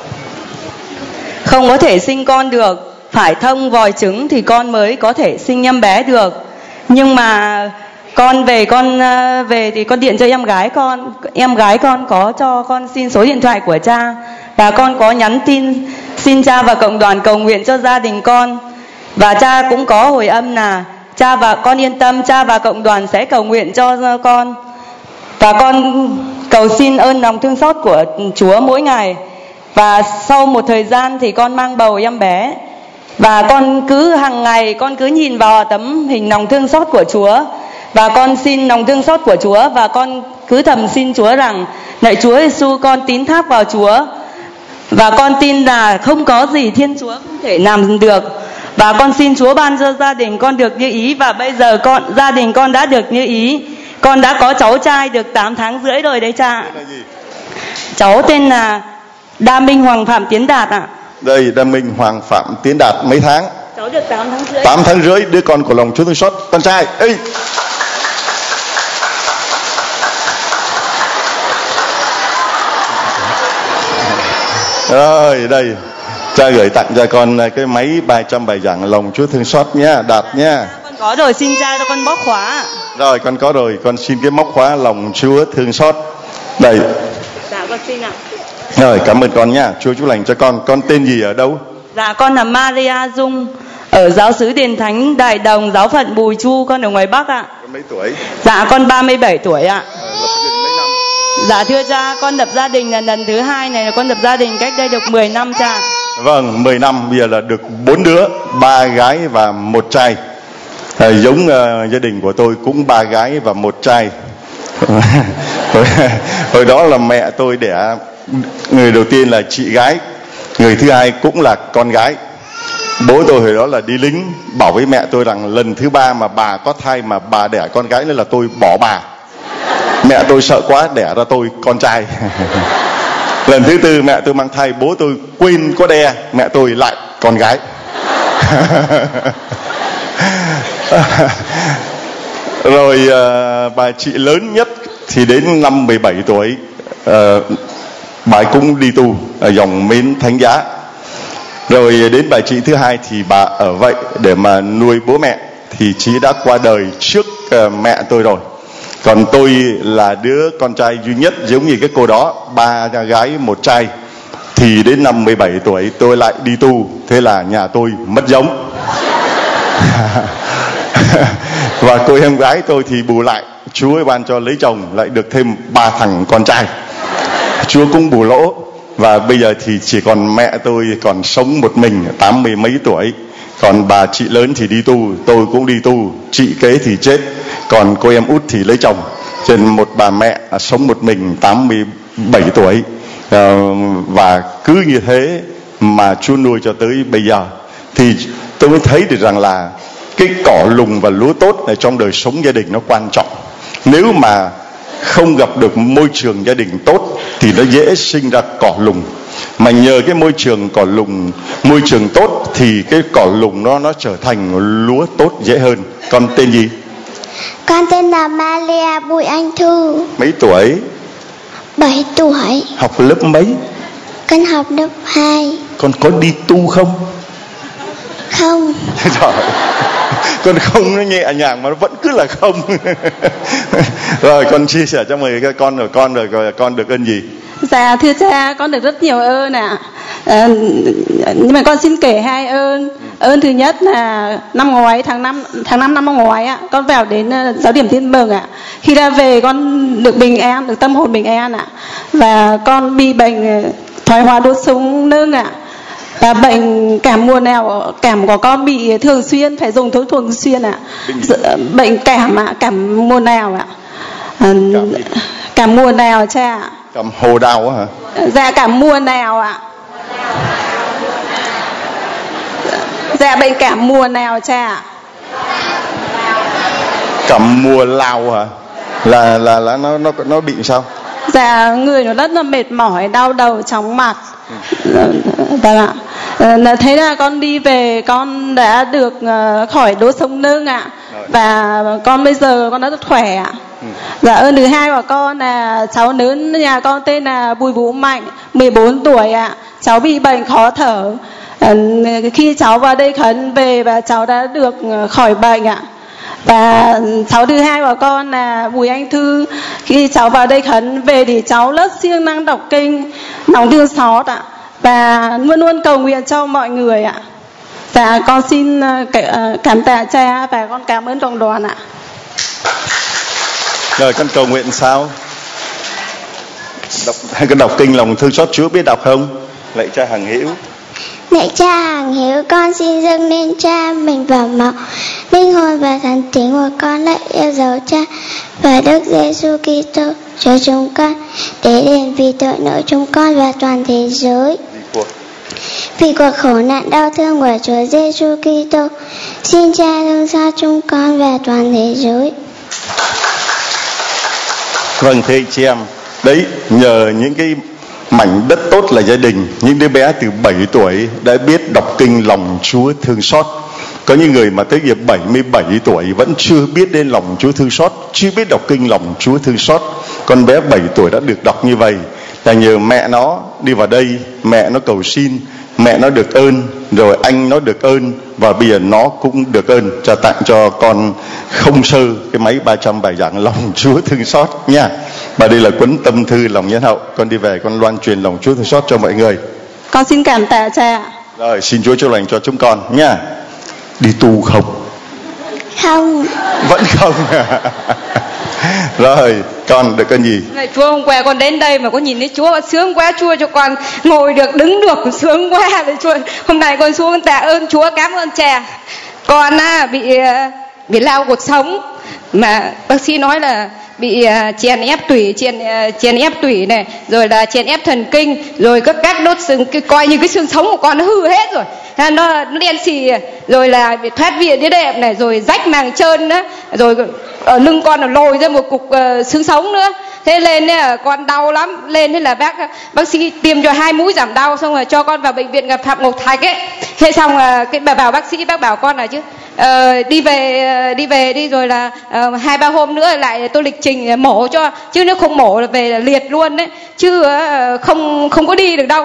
Không có thể sinh con được, phải thông vòi trứng thì con mới có thể sinh em bé được. Nhưng mà con về con về thì con điện cho em gái con, em gái con có cho con xin số điện thoại của cha, và con có nhắn tin xin cha và cộng đoàn cầu nguyện cho gia đình con. Và cha cũng có hồi âm là cha và con yên tâm, cha và cộng đoàn sẽ cầu nguyện cho con. Và con cầu xin ơn lòng thương xót của Chúa mỗi ngày. Và sau một thời gian thì con mang bầu em bé. Và con cứ hàng ngày con cứ nhìn vào tấm hình lòng thương xót của Chúa, và con xin lòng thương xót của Chúa, và con cứ thầm xin Chúa rằng lạy Chúa Giêsu, con tín thác vào Chúa, và con tin là không có gì Thiên Chúa không thể làm được. Và con xin Chúa ban cho gia đình con được như ý. Và bây giờ con gia đình con đã được như ý. Con đã có cháu trai được tám tháng rưỡi rồi đấy cha. Cháu tên là Đa Minh Hoàng Phạm Tiến Đạt ạ. À. Đây, Đa Minh Hoàng Phạm Tiến Đạt mấy tháng? Cháu được tám tháng rưỡi. tám tháng rưỡi, đứa con của lòng Chúa thương xót, con trai. Ê. Rồi, đây, cha gửi tặng cho con cái máy ba trăm bài giảng lòng Chúa thương xót nhá, Đạt nhá. Con có rồi, xin cha cho con móc khóa. Rồi, con có rồi, con xin cái móc khóa lòng Chúa thương xót. Đây. Dạ, con xin ạ. Rồi, cảm ơn con nhá, Chúa chúc lành cho con. Con tên gì, ở đâu? Dạ, con là Maria Dung, ở giáo xứ Đền Thánh Đại Đồng, giáo phận Bùi Chu, con ở ngoài Bắc ạ. Con mấy tuổi? Dạ, con ba mươi bảy tuổi ạ. À, lập gia đình mấy năm? Dạ thưa cha, con lập gia đình là lần thứ hai này, là con lập gia đình cách đây được mười năm cha. Vâng, mười năm, bây giờ là được bốn đứa, ba gái và một trai. À, giống uh, gia đình của tôi cũng ba gái và một trai. hồi, hồi đó là mẹ tôi đẻ người đầu tiên là chị gái, người thứ hai cũng là con gái. Bố tôi hồi đó là đi lính, bảo với mẹ tôi rằng lần thứ ba mà bà có thai mà bà đẻ con gái nữa là tôi bỏ bà. Mẹ tôi sợ quá đẻ ra tôi con trai. Lần thứ tư mẹ tôi mang thai, bố tôi quên có đẻ, mẹ tôi lại con gái. Rồi uh, bà chị lớn nhất thì đến năm mười bảy tuổi, uh, bà ấy cũng đi tu ở dòng Mến Thánh Giá. Rồi đến bà chị thứ hai thì bà ở vậy để mà nuôi bố mẹ, thì chị đã qua đời trước uh, mẹ tôi rồi. Còn tôi là đứa con trai duy nhất, giống như cái cô đó, ba gái một trai. Thì đến năm mười bảy tuổi tôi lại đi tu, thế là nhà tôi mất giống. Và cô em gái tôi thì bù lại, Chúa ấy ban cho lấy chồng lại được thêm ba thằng con trai. Chúa cũng bù lỗ. Và bây giờ thì chỉ còn mẹ tôi còn sống một mình, tám mươi mấy tuổi. Còn bà chị lớn thì đi tu, tôi cũng đi tu. Chị kế thì chết, còn cô em út thì lấy chồng. Cho nên một bà mẹ sống một mình, tám mươi bảy tuổi. Và cứ như thế mà Chúa nuôi cho tới bây giờ. Thì tôi mới thấy được rằng là cái cỏ lùng và lúa tốt ở trong đời sống gia đình nó quan trọng. Nếu mà không gặp được môi trường gia đình tốt thì nó dễ sinh ra cỏ lùng. Mà nhờ cái môi trường cỏ lùng, môi trường tốt thì cái cỏ lùng nó nó trở thành lúa tốt dễ hơn. Con tên gì? Con tên là Malia Bùi Anh Thư. Mấy tuổi? bảy tuổi. Học lớp mấy? Con học lớp hai. Con có đi tu không? Không. Trời, con không nó nhẹ nhàng mà nó vẫn cứ là không. Rồi con chia sẻ cho mời các con, rồi con rồi, rồi con được ơn gì? Dạ thưa cha, con được rất nhiều ơn ạ. À, nhưng mà con xin kể hai ơn. Ơn thứ nhất là năm ngoái tháng năm tháng năm năm ngoái ạ, con vào đến giáo điểm Thiên Mừng ạ. Khi ra về con được bình an, được tâm hồn bình an ạ. Và con bị bệnh thoái hóa đốt sống lưng ạ. Và bệnh cảm mùa nào cảm của con bị thường xuyên, phải dùng thuốc thường xuyên ạ. Bệnh cảm ạ, cảm mùa nào ạ? À, cảm mùa nào cha ạ? Cảm hồ đau hả? Dạ cảm mùa nào ạ? Dạ bệnh cảm mùa nào cha ạ? Cảm mùa lao hả? Là là là nó nó nó bị sao? Dạ người nó rất là mệt mỏi, đau đầu, chóng mặt. Vâng ạ. À, thế là con đi về con đã được khỏi đốt sống lưng ạ. Và con bây giờ con đã rất khỏe ạ. Dạ ơn thứ hai của con là cháu lớn nhà con tên là Bùi Vũ Mạnh, mười bốn tuổi ạ. Cháu bị bệnh khó thở. À, khi cháu vào đây khấn về và cháu đã được khỏi bệnh ạ. Và cháu thứ hai của con là Bùi Anh Thư. Khi cháu vào đây khấn về thì cháu rất siêng năng đọc kinh, lòng thương xót ạ. Và luôn luôn cầu nguyện cho mọi người ạ. Và con xin cảm tạ cha và con cảm ơn cộng đoàn ạ. Rồi con cầu nguyện sao? Đọc, hay con đọc kinh lòng thương xót Chúa biết đọc không? Lạy Cha hằng hữu. Lạy Cha hằng hữu, con xin dâng lên Cha mình và máu, linh hồn và thần tính của con, lạy yêu dấu Cha và Đức Giêsu Kitô cho chúng con, để đền vì tội lỗi chúng con và toàn thế giới. Vì cuộc khổ nạn đau thương của Chúa Giêsu Kitô, xin Cha thương xót chúng con và toàn thế giới. Vâng thưa anh chị em, đấy nhờ những cái mảnh đất tốt là gia đình, những đứa bé từ bảy tuổi đã biết đọc kinh lòng Chúa thương xót. Có những người mà tới giờ bảy mươi bảy tuổi vẫn chưa biết đến lòng Chúa thương xót, chưa biết đọc kinh lòng Chúa thương xót. Con bé bảy tuổi đã được đọc như vậy là nhờ mẹ nó đi vào đây, mẹ nó cầu xin, mẹ nó được ơn, rồi anh nó được ơn, và bây giờ nó cũng được ơn, cho tặng cho con không sơ cái máy ba trăm bài giảng lòng Chúa thương xót nha. Và đây là cuốn tâm thư lòng nhân hậu, con đi về con loan truyền lòng Chúa thương xót cho mọi người. Con xin cảm tạ cha. Rồi xin Chúa chúc lành cho chúng con nha. Đi tu không? Không. Vẫn không. Rồi con được cái gì? Này, Chúa hôm qua con đến đây mà có nhìn thấy Chúa sướng quá, Chúa cho con ngồi được đứng được sướng quá. Để Chúa hôm nay con xuống tạ ơn Chúa, cảm ơn cha. Con á, bị bị lao cuộc sống mà bác sĩ nói là bị uh, chèn ép tủy, chèn uh, chèn ép tủy này, rồi là chèn ép thần kinh, rồi các các đốt xương, cái coi như cái xương sống của con nó hư hết rồi, nó nó đen xì, rồi là bị thoát vị đĩa đệm này, rồi rách màng trơn đó, rồi ở lưng con nó lồi ra một cục uh, xương sống nữa. Thế lên là con đau lắm, lên thế là bác bác sĩ tiêm cho hai mũi giảm đau, xong rồi cho con vào bệnh viện gặp Phạm Ngọc Thạch ấy. Thế xong là cái bà bảo bác sĩ, bác bảo con là chứ uh, đi về đi về đi, rồi là uh, hai ba hôm nữa lại tôi lịch trình mổ cho, chứ nếu không mổ là về là liệt luôn đấy, chứ uh, không không có đi được đâu.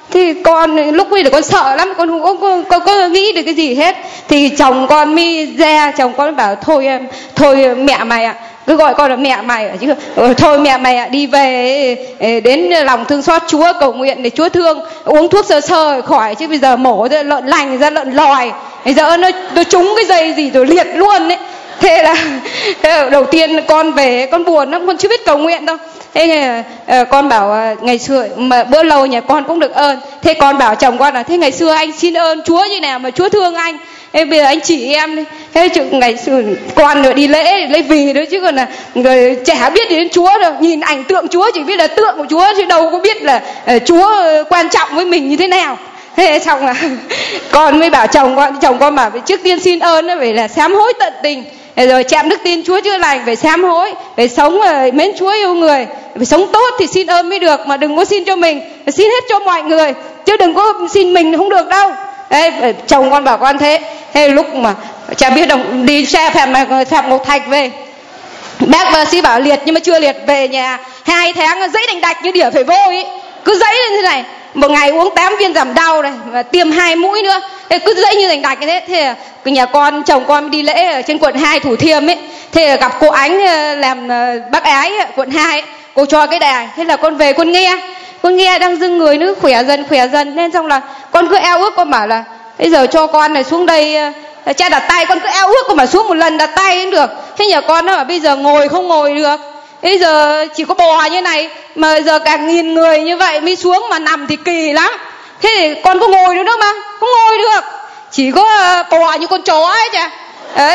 Thì con lúc ấy là con sợ lắm, con không có, có, có, có nghĩ được cái gì hết. Thì chồng con mi ra, chồng con bảo thôi em, thôi mẹ mày ạ, cứ gọi con là mẹ mày ạ chứ. Thôi mẹ mày ạ, đi về đến lòng thương xót Chúa, cầu nguyện để Chúa thương, uống thuốc sơ sơ khỏi, chứ bây giờ mổ ra lợn lành ra lợn lòi, bây giờ nó, nó trúng cái dây gì rồi liệt luôn đấy. Thế là đầu tiên con về con buồn lắm, con chưa biết cầu nguyện đâu. Thế là uh, con bảo uh, ngày xưa mà bữa lâu nhà con cũng được ơn. Thế con bảo chồng con là thế ngày xưa anh xin ơn Chúa như nào mà Chúa thương anh. Thế bây giờ anh chỉ em đi. Thế chứ ngày xưa con nữa đi lễ lấy vì đó, chứ còn là người chả biết đến Chúa đâu. Nhìn ảnh tượng Chúa chỉ biết là tượng của Chúa, chứ đâu có biết là uh, Chúa quan trọng với mình như thế nào. Thế xong là con mới bảo chồng con, chồng con bảo trước tiên xin ơn nó phải là sám hối tận tình, rồi chạm đức tin Chúa chữa lành, phải sám hối, phải sống mến Chúa yêu người, phải sống tốt thì xin ơn mới được, mà đừng có xin cho mình, phải xin hết cho mọi người, chứ đừng có xin mình không được đâu. Đấy, chồng con bảo con thế. Thế lúc mà chả biết đâu, đi xe Phạm Phạm Ngọc Thạch về, bác bác sĩ bảo liệt nhưng mà chưa liệt, về nhà hai tháng dãy đành đạch như đỉa phải vôi ấy, cứ dãy lên thế này. Một ngày uống tám viên giảm đau này và tiêm hai mũi nữa, thế cứ dãy như đành đạch như thế. Thế là nhà con, chồng con đi lễ ở trên quận hai Thủ Thiêm ấy, thế là gặp cô Ánh làm bác ái quận hai ấy, cô cho cái đài. Thế là con về con nghe, con nghe đang dưng người nữa khỏe dần khỏe dần, nên xong là con cứ eo ước, con bảo là bây giờ cho con này xuống đây cha đặt tay, con cứ eo ước con mà xuống một lần đặt tay cũng được. Thế nhà con nó bảo bây giờ ngồi không ngồi được, bây giờ chỉ có bò như này mà giờ cả nghìn người như vậy mới xuống, mà nằm thì kỳ lắm. Thế thì con có ngồi được đâu mà không ngồi được, chỉ có bò như con chó ấy chả. Đấy,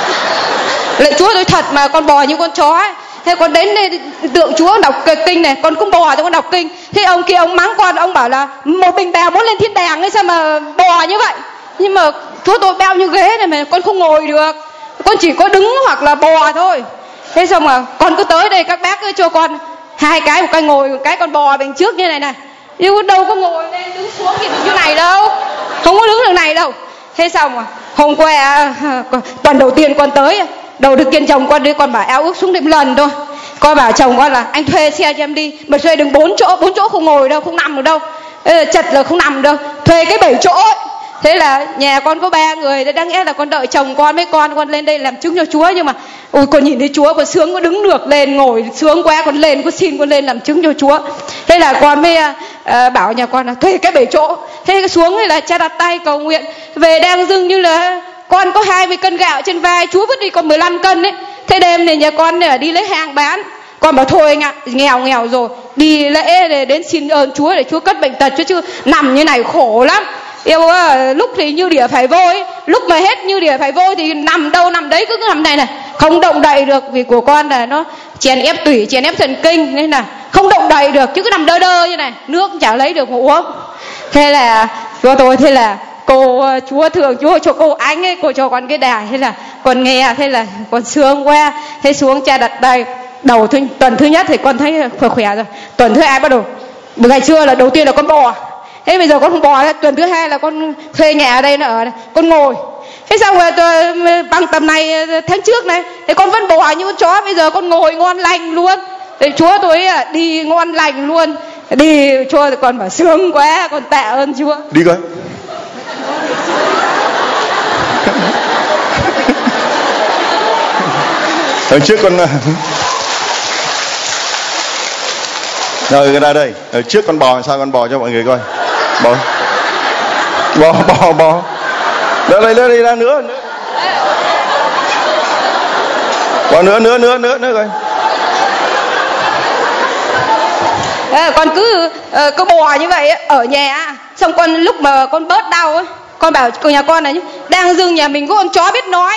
lạy Chúa tôi thật mà, con bò như con chó ấy. Thế con đến đây tượng Chúa đọc kinh này, con cũng bò cho con đọc kinh. Thế ông kia ông mắng con, ông bảo là một bình bèo muốn lên thiên đàng ấy, sao mà bò như vậy. Nhưng mà Chúa tôi bao nhiêu ghế này mà con không ngồi được, con chỉ có đứng hoặc là bò thôi. Thế xong mà con cứ tới đây các bác cứ cho con hai cái, một cái ngồi, một cái con bò bên trước như này này, nhưng đâu có ngồi lên đứng xuống thì như này đâu, không có đứng được này đâu. Thế xong mà hôm qua tuần đầu tiên con tới, đầu được kiên chồng con đi, con bảo eo ước xuống đêm lần thôi. Con bảo chồng con là anh thuê xe cho em đi, mà thuê đừng bốn chỗ, bốn chỗ không ngồi đâu, không nằm được đâu, chật là không nằm đâu, thuê cái bảy chỗ ấy. Thế là nhà con có ba người, đáng lẽ là con đợi chồng con với con con lên đây làm chứng cho Chúa, nhưng mà ôi con nhìn thấy Chúa con sướng, có đứng được lên ngồi sướng quá, con lên con xin con lên làm chứng cho Chúa. Thế là con mới uh, bảo nhà con là thuê cái bảy chỗ. Thế xuống thì là cha đặt tay cầu nguyện, về đang dưng như là con có hai mươi cân gạo trên vai, Chúa vứt đi còn mười lăm cân ấy. Thế đêm này nhà con đi lấy hàng bán, con bảo thôi anh ạ, nghèo nghèo rồi, đi lễ để đến xin ơn Chúa để Chúa cất bệnh tật, chứ chứ nằm như này khổ lắm. Yêu à, lúc thì như đỉa phải vôi, lúc mà hết như đỉa phải vôi thì nằm đâu nằm đấy, cứ nằm này này, không động đậy được, vì của con là nó chèn ép tủy, chèn ép thần kinh, nên là không động đậy được, chứ cứ nằm đơ đơ như này, nước chả lấy được mà uống. Thế là cho tôi, thế là cô Chúa thường Chúa cho cô Ánh ấy, cô cho con cái đài, thế là con nghe, thế là con sướng quá. Thế xuống cha đặt đây, đầu thứ, tuần thứ nhất thì con thấy khỏe khỏe rồi, tuần thứ hai bắt đầu, ngày xưa là đầu tiên là con bò. Thế bây giờ con không bò, tuần thứ hai là con thuê nhà ở đây, nó ở đây, con ngồi. Thế xong rồi tôi, bằng tầm này tháng trước này, thì con vẫn bò như con chó, bây giờ con ngồi ngon lành luôn. Thì Chúa tôi đi ngon lành luôn, đi Chúa thì con bảo sướng quá, con tạ ơn Chúa. Đi coi. Hồi trước con rồi ra đây, hồi trước con bò sao, con bò cho mọi người coi. Bò bò bò bò đây đây đây ra nữa nữa bò nữa nữa nữa nữa nữa coi. À, con cứ uh, cứ bò như vậy ở nhà, xong con lúc mà con bớt đau ấy, con bảo cô nhà con này nhá, đang dưng nhà mình có con chó biết nói.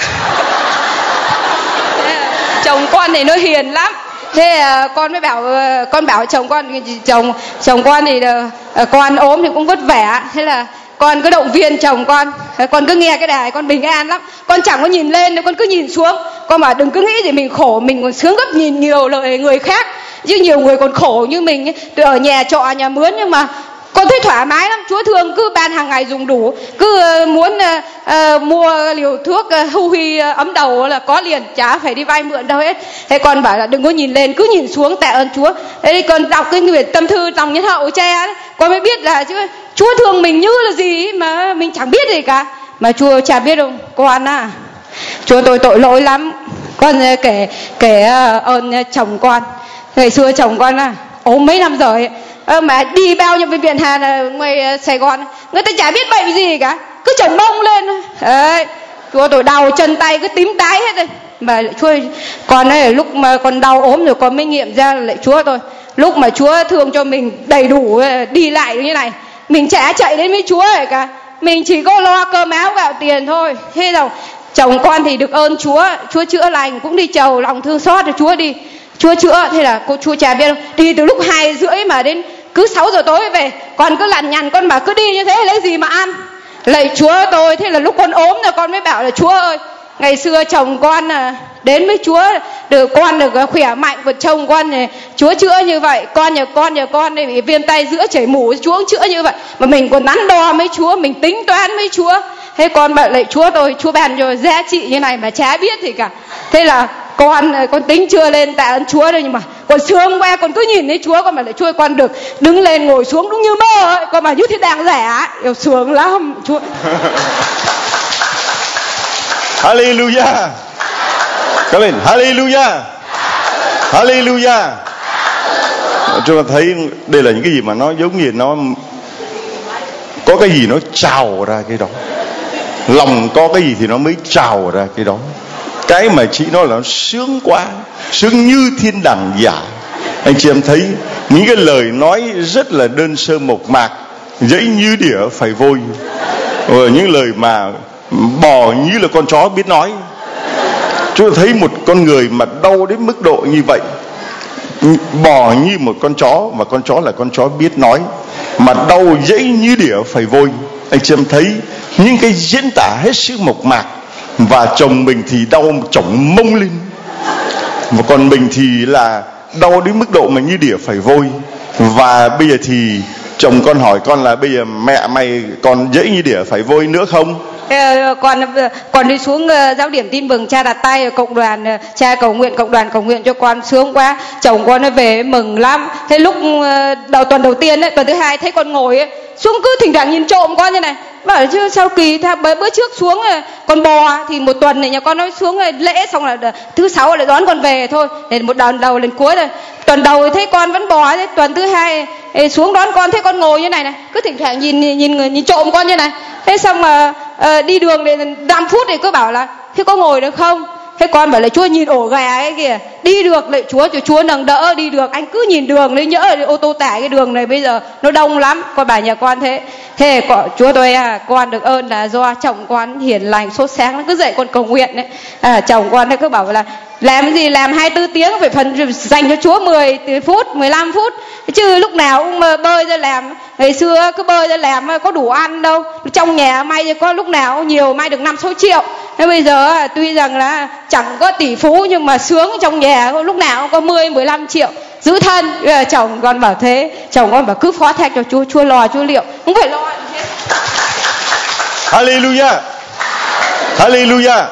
Chồng con thì nó hiền lắm. Thế uh, con mới bảo uh, con bảo chồng con, chồng chồng con thì uh, con ốm thì cũng vất vả, thế là con cứ động viên chồng con, con cứ nghe cái đài con bình an lắm, con chẳng có nhìn lên, con cứ nhìn xuống. Con bảo đừng cứ nghĩ thì mình khổ, mình còn sướng gấp nhìn nhiều lời người khác, chứ nhiều người còn khổ như mình ấy, từ ở nhà trọ nhà mướn nhưng mà con thấy thoải mái lắm. Chúa thương cứ ban hàng ngày dùng đủ, cứ uh, muốn uh, uh, mua liều thuốc uh, hu huy uh, ấm đầu là có liền, chả phải đi vay mượn đâu hết. Thế con bảo là đừng có nhìn lên, cứ nhìn xuống, tạ ơn Chúa. Thế con đọc cái người tâm thư dòng Nhân Hậu Cha đấy, con mới biết là chứ Chúa thương mình như là gì mà mình chẳng biết gì cả. Mà Chúa Cha biết không, con à, Chúa tôi tội lỗi lắm. Con kể kể ơn chồng con. Ngày xưa chồng con à, ốm mấy năm rồi à, mà đi bao nhiêu bệnh viện Hà ngoài Sài Gòn, người ta chả biết bệnh gì cả, cứ chồng bông lên đấy. Chúa tôi đau chân tay cứ tím tái hết rồi. Mà Chúa con ấy, lúc mà con đau ốm rồi con mới nghiệm ra là lại Chúa tôi. Lúc mà Chúa thương cho mình đầy đủ đi lại như này, mình chả chạy đến với Chúa này cả, mình chỉ có lo cơm áo gạo tiền thôi. Thế rồi chồng con thì được ơn Chúa, Chúa chữa lành, cũng đi chầu lòng thương xót rồi Chúa đi, Chúa chữa. Thế là cô Chúa Cha biết không, đi từ lúc hai rưỡi mà đến cứ sáu giờ tối về, con cứ lằn nhằn, con bảo cứ đi như thế lấy gì mà ăn. Lạy Chúa tôi. Thế là lúc con ốm rồi con mới bảo là Chúa ơi, ngày xưa chồng con đến với Chúa, được con được khỏe mạnh, vợ chồng con này Chúa chữa như vậy, con nhờ con nhờ con này bị viêm tay giữa chảy mủ, Chúa cũng chữa như vậy, mà mình còn đắn đo với Chúa, mình tính toán với Chúa. Thế con bảo lạy Chúa tôi, Chúa ban cho giá trị như này mà chả biết gì cả. Thế là con con tính chưa lên tạ ơn Chúa đâu, nhưng mà con sướng quá, con cứ nhìn thấy Chúa, con bảo lạy Chúa con được đứng lên ngồi xuống đúng như mơ ấy. Con bảo như thế đang giả, yêu sướng lắm Chúa. Hallelujah. Các lên Hallelujah. Hallelujah. Chúng ta thấy đây là những cái gì mà nó giống như nó có cái gì nó trào ra cái đó. Lòng có cái gì thì nó mới trào ra cái đó. Cái mà chị nói là nó sướng quá, sướng như thiên đàng giả. Anh chị em thấy những cái lời nói rất là đơn sơ mộc mạc, dễ như đĩa phải vôi. Rồi những lời mà bò như là con chó biết nói. Chúng ta thấy một con người mà đau đến mức độ như vậy, bò như một con chó, mà con chó là con chó biết nói, mà đau dễ như đĩa phải vôi. Anh chị em thấy những cái diễn tả hết sức mộc mạc. Và chồng mình thì đau chổng mông lên, và còn mình thì là đau đến mức độ mà như đĩa phải vôi. Và bây giờ thì chồng con hỏi con là bây giờ mẹ mày còn dễ như đĩa phải vôi nữa không? Còn còn đi xuống giáo điểm tin mừng, cha đặt tay ở cộng đoàn, cha cầu nguyện, cộng đoàn cầu nguyện cho con, sướng quá. Chồng con nó về mừng lắm. Thế lúc đầu tuần đầu tiên ấy, tuần thứ hai thấy con ngồi ấy, xuống cứ thỉnh thoảng nhìn trộm con như này. Bảo chứ sao kỳ, theo bữa trước xuống con bò thì một tuần này nhà con nói xuống lễ xong là thứ sáu lại đón con về thôi, để một lần đầu lần cuối rồi. Tuần đầu thấy con vẫn bò, thế tuần thứ hai xuống đón con thấy con ngồi như này này, cứ thỉnh thoảng nhìn nhìn nhìn, nhìn trộm con như này. Thế xong mà uh, đi đường để năm phút thì cứ bảo là thế có ngồi được không? Thế con bảo là Chúa nhìn ổ gà ấy kìa, đi được lại Chúa, cho Chúa nâng đỡ đi được. Anh cứ nhìn đường đấy, nhỡ ô tô tải cái đường này bây giờ nó đông lắm. Con bảo nhà con thế. Thế Chúa tôi à, con được ơn là do chồng con hiền lành sốt sáng, nó cứ dạy con cầu nguyện đấy. À, chồng con nó cứ bảo là làm gì làm hai mươi tư tiếng phải phần dành cho Chúa mười phút, mười lăm phút. Chứ lúc nào cũng bơi ra làm. Ngày xưa cứ bơi ra làm có đủ ăn đâu. Trong nhà may có lúc nào nhiều, may được năm sáu triệu. Thế bây giờ tuy rằng là chẳng có tỷ phú nhưng mà sướng trong nhà, lúc nào cũng có mười, mười lăm triệu giữ thân. Chồng con bảo thế, chồng con bảo cứ phó thác cho Chúa, Chúa lo Chúa liệu, không phải lo gì hết. Hallelujah. Hallelujah.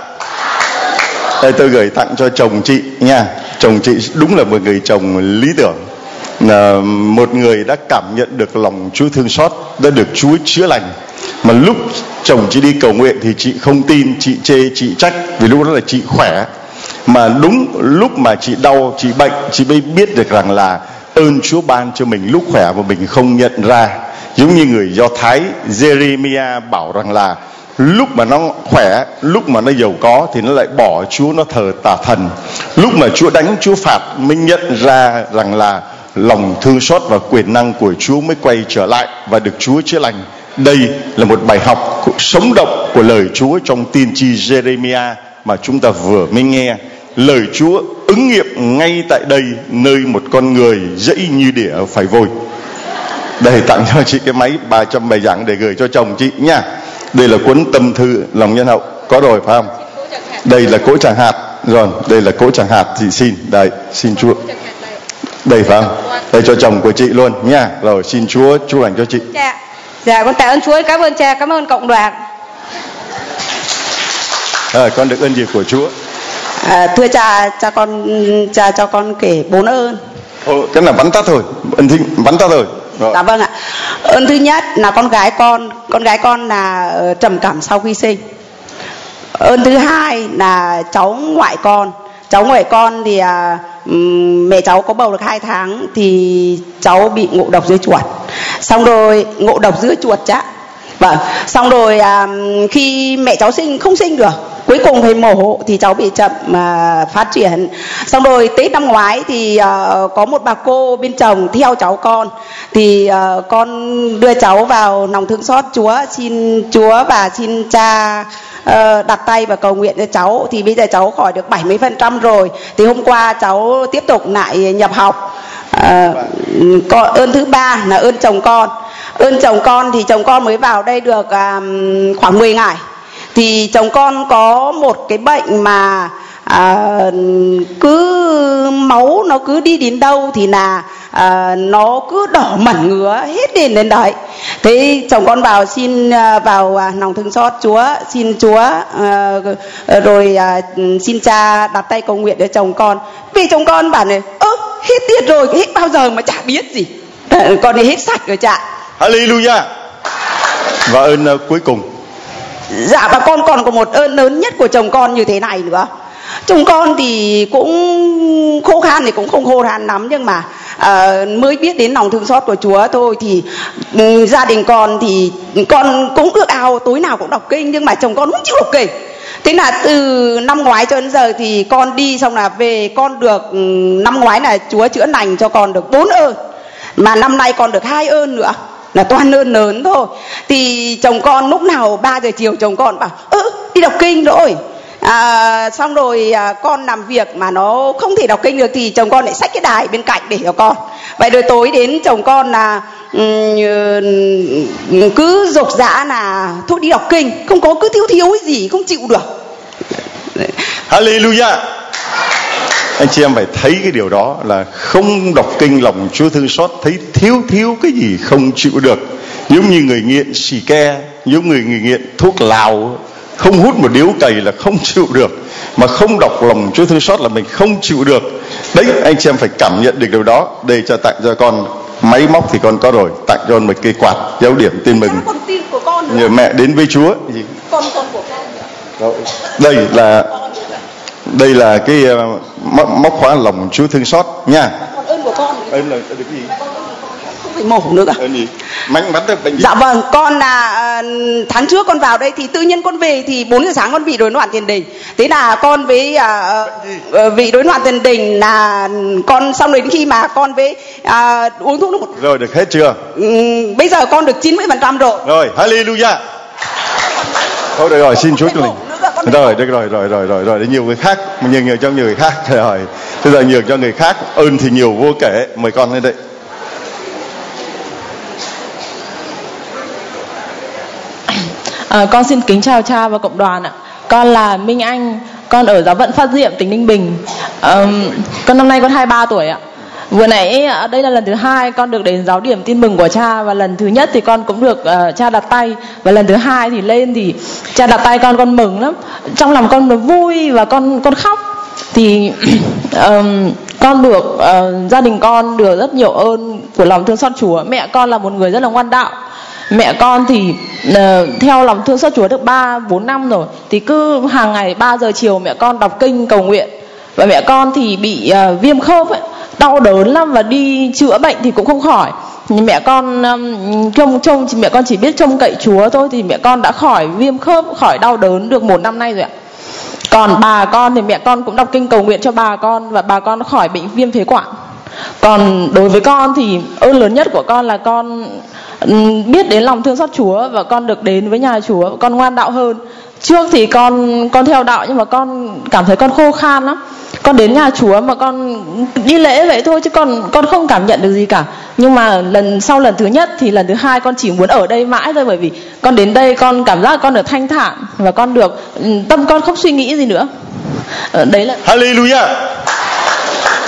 Đây tôi gửi tặng cho chồng chị nha. Chồng chị đúng là một người chồng lý tưởng, là một người đã cảm nhận được lòng Chúa thương xót, đã được Chúa chữa lành. Mà lúc chồng chị đi cầu nguyện thì chị không tin, chị chê, chị trách, vì lúc đó là chị khỏe. Mà đúng lúc mà chị đau, chị bệnh, chị mới biết được rằng là ơn Chúa ban cho mình lúc khỏe mà mình không nhận ra. Giống như người Do Thái Jeremiah bảo rằng là lúc mà nó khỏe, lúc mà nó giàu có thì nó lại bỏ Chúa, nó thờ tà thần. Lúc mà Chúa đánh, Chúa phạt mới nhận ra rằng là lòng thương xót và quyền năng của Chúa mới quay trở lại và được Chúa chữa lành. Đây là một bài học sống động của lời Chúa trong tiên tri Jeremiah mà chúng ta vừa mới nghe. Lời Chúa ứng nghiệm ngay tại đây, nơi một con người dẫy như đĩa phải vôi. Đây, tặng cho chị cái máy ba trăm bài giảng để gửi cho chồng chị nha. Đây là cuốn tâm thư lòng nhân hậu, có rồi phải không? Đây là cỗ tràng hạt, rồi đây là cỗ tràng hạt, chị xin đây, xin Chúa. Đây phải không? Đây cho chồng của chị luôn nha. Rồi xin Chúa chúc lành cho chị. Dạ, dạ con tạ ơn Chúa, cảm ơn cha, cảm ơn cộng đoàn. Rồi con được ơn gì của Chúa? À, thưa cha, cha con cha cho con kể bốn ơn. Ồ, cái là bắn tắt thôi, ơn thứ bắn tắt thôi. Rồi. Dạ vâng ạ. Ơn thứ nhất là con gái con, con gái con là trầm cảm sau khi sinh. Ơn thứ hai là cháu ngoại con. Cháu ngoại con thì à, mẹ cháu có bầu được hai tháng thì cháu bị ngộ độc dưa chuột. Xong rồi ngộ độc dưa chuột chá. Vâng. Xong rồi à, khi mẹ cháu sinh không sinh được, cuối cùng phải mổ thì cháu bị chậm à, phát triển. Xong rồi Tết năm ngoái thì à, có một bà cô bên chồng theo cháu con thì à, con đưa cháu vào lòng thương xót Chúa, xin Chúa và xin cha Uh, đặt tay và cầu nguyện cho cháu thì bây giờ cháu khỏi được bảy mươi phần trăm rồi. Thì hôm qua cháu tiếp tục lại nhập học. Uh, có ơn thứ ba là ơn chồng con. Ơn chồng con thì chồng con mới vào đây được um, khoảng mười ngày. Thì chồng con có một cái bệnh mà uh, cứ máu nó cứ đi đến đâu thì là À, nó cứ đỏ mẩn ngứa hết đến đến đấy. Thế chồng con vào xin uh, vào uh, lòng thương xót Chúa, xin Chúa uh, rồi uh, xin cha đặt tay cầu nguyện cho chồng con. Vì chồng con bảo này, ơ hết tiền rồi, hết bao giờ mà chả biết gì. Uh, con đi hết sạch rồi cha. Hallelujah. Và ơn uh, cuối cùng. Dạ, và con còn có một ơn lớn nhất của chồng con như thế này nữa. Chồng con thì cũng khô khan thì cũng không khô khan lắm, nhưng mà à, mới biết đến lòng thương xót của Chúa thôi. Thì um, gia đình con thì con cũng ước ao tối nào cũng đọc kinh, nhưng mà chồng con không chịu đọc kinh. Thế là từ năm ngoái cho đến giờ thì con đi xong là về con được um, năm ngoái là Chúa chữa lành cho con được bốn ơn, mà năm nay con được hai ơn nữa, là toàn ơn lớn thôi. Thì chồng con lúc nào ba giờ chiều chồng con bảo ơ đi đọc kinh rồi. À, xong rồi à, con làm việc mà nó không thể đọc kinh được thì chồng con lại xách cái đài bên cạnh để cho con. Vậy rồi tối đến chồng con là um, cứ dục dã là thôi đi đọc kinh, không có cứ thiếu thiếu cái gì không chịu được. Hallelujah. Anh chị em phải thấy cái điều đó là không đọc kinh lòng Chúa thương xót, thấy thiếu thiếu cái gì không chịu được. Giống như người nghiện xì ke, giống người, người nghiện thuốc lào, không hút một điếu cày là không chịu được, mà không đọc lòng Chúa thương xót là mình không chịu được. Đấy, anh chị em phải cảm nhận được điều đó. Đây cho tặng cho con máy móc thì con có rồi, tặng cho con một cây quạt dấu điểm tin mừng. Con tin của con nhờ mẹ đến với Chúa. Gì? Con con của con. Đây là đây là cái uh, móc, móc khóa lòng Chúa thương xót nha. Còn ơn của con. Ơn là ơn được cái gì? Không phải mổ nữa cả. Ơn gì? Mánh bắn được bệnh gì? Dạ vâng, con là uh, tháng trước con vào đây thì tự nhiên con về thì bốn giờ sáng con bị rối loạn tiền đình. Thế là con với uh, uh, vị rối loạn tiền đình là con, xong đến khi mà con với uh, uống thuốc một... Rồi được hết chưa? Um, bây giờ con được chín mươi phần trăm rồi. Rồi, hallelujah. Thôi được rồi, xin Chúa cho mình. Rồi, được rồi, rồi, rồi, rồi, rồi, để nhiều người khác, mình nhường cho người khác rồi. Bây giờ nhường cho người khác, ơn thì nhiều vô kể. Mời con lên đây. À, con xin kính chào cha và cộng đoàn ạ. Con là Minh Anh, con ở giáo phận Phát Diệm, tỉnh Ninh Bình. À, con năm nay con hai mươi ba tuổi ạ. Vừa nãy đây là lần thứ hai con được đến giáo điểm tin mừng của cha, và lần thứ nhất thì con cũng được uh, cha đặt tay, và lần thứ hai thì lên thì cha đặt tay con con mừng lắm, trong lòng con nó vui và con con khóc. Thì um, con được uh, gia đình con được rất nhiều ơn của lòng thương xót Chúa. Mẹ con là một người rất là ngoan đạo. Mẹ con thì uh, theo lòng thương xót Chúa được ba bốn năm rồi, thì cứ hàng ngày ba giờ chiều mẹ con đọc kinh cầu nguyện. Và mẹ con thì bị uh, viêm khớp ấy, đau đớn lắm, và đi chữa bệnh thì cũng không khỏi. Mẹ con um, trông trông mẹ con chỉ biết trông cậy Chúa thôi, thì mẹ con đã khỏi viêm khớp, khỏi đau đớn được một năm nay rồi ạ. Còn bà con thì mẹ con cũng đọc kinh cầu nguyện cho bà con, và bà con khỏi bệnh viêm phế quản. Còn đối với con thì ơn lớn nhất của con là con um, biết đến lòng thương xót Chúa, và con được đến với nhà Chúa, con ngoan đạo hơn. Trước thì con con theo đạo nhưng mà con cảm thấy con khô khan lắm. Con đến nhà Chúa mà con đi lễ vậy thôi, chứ con con không cảm nhận được gì cả. Nhưng mà lần sau lần thứ nhất thì lần thứ hai con chỉ muốn ở đây mãi thôi, bởi vì con đến đây con cảm giác con được thanh thản, và con được tâm con không suy nghĩ gì nữa. Đấy là Hallelujah.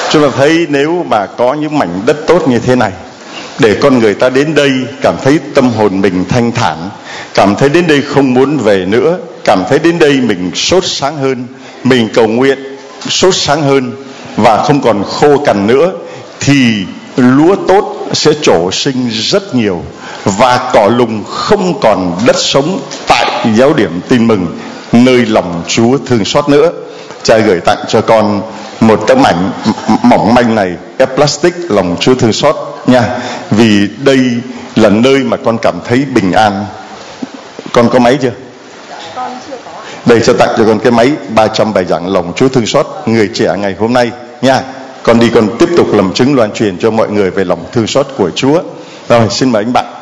Chúng ta thấy nếu mà có những mảnh đất tốt như thế này, để con người ta đến đây cảm thấy tâm hồn mình thanh thản, cảm thấy đến đây không muốn về nữa, cảm thấy đến đây mình sốt sáng hơn, mình cầu nguyện sốt sáng hơn và không còn khô cằn nữa, thì lúa tốt sẽ trổ sinh rất nhiều và cỏ lùng không còn đất sống tại giáo điểm Tin Mừng, nơi lòng Chúa thương xót nữa. Cha gửi tặng cho con một tấm ảnh mỏng manh này, ép plastic lòng Chúa thương xót nha, vì đây là nơi mà con cảm thấy bình an. Con có máy chưa? Con chưa có. Đây, cho tặng cho con cái máy ba trăm bài giảng lòng Chúa thương xót người trẻ ngày hôm nay nha. Con đi con tiếp tục làm chứng loan truyền cho mọi người về lòng thương xót của Chúa. Rồi, xin mời anh bạn.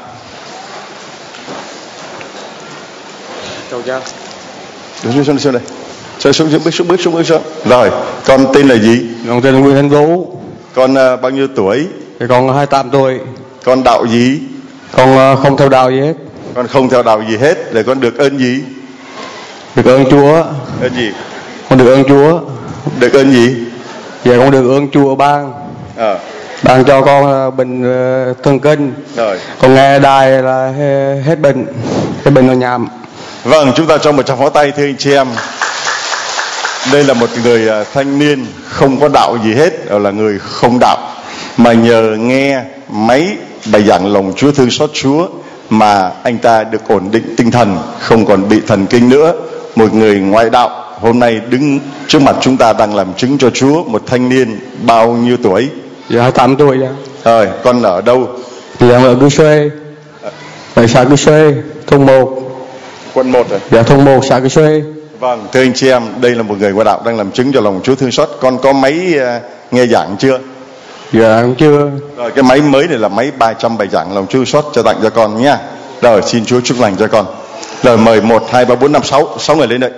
Chào cha. Đứng xuống xuống đây. Cho xuống bước xuống bước xuống bước xuống. Rồi, con tên là gì? Con tên là Nguyễn Thanh Vũ. Con uh, bao nhiêu tuổi? Thì con hai mươi tám tuổi. Con đạo gì? Con uh, không theo đạo gì hết. Con không theo đạo gì hết. Để con được ơn gì? Được ơn Chúa. Ơn gì? Con được ơn Chúa. Được ơn gì? Dạ con được ơn Chúa ban. À. Ban cho con uh, bệnh uh, thần kinh. Rồi. Con nghe đài là hết bệnh, hết bệnh nó nhảm. Vâng, chúng ta cho một tràng pháo tay thưa anh chị em. Đây là một người thanh niên không có đạo gì hết, là người không đạo, mà nhờ nghe máy bài giảng lòng Chúa thương xót Chúa mà anh ta được ổn định tinh thần, không còn bị thần kinh nữa. Một người ngoại đạo hôm nay đứng trước mặt chúng ta đang làm chứng cho Chúa. Một thanh niên bao nhiêu tuổi? Dạ hai mươi tám tuổi. Dạ. Rồi, con ở đâu? Dạ ở Cư Xuê, ở xã Cư Xuê, thôn một. Quận một rồi. Dạ thôn một, xã Cư Xuê. Vâng, thưa anh chị em, đây là một người ngoại đạo đang làm chứng cho lòng Chúa thương xót. Con có máy uh, nghe giảng chưa? Dạ chưa. Rồi, cái máy mới này là máy ba trăm bài giảng lòng Chúa thương xót, cho tặng cho con nhá. Rồi, xin Chúa chúc lành cho con. Rồi, mời một, hai, ba, bốn, năm, sáu, sáu người lên đây.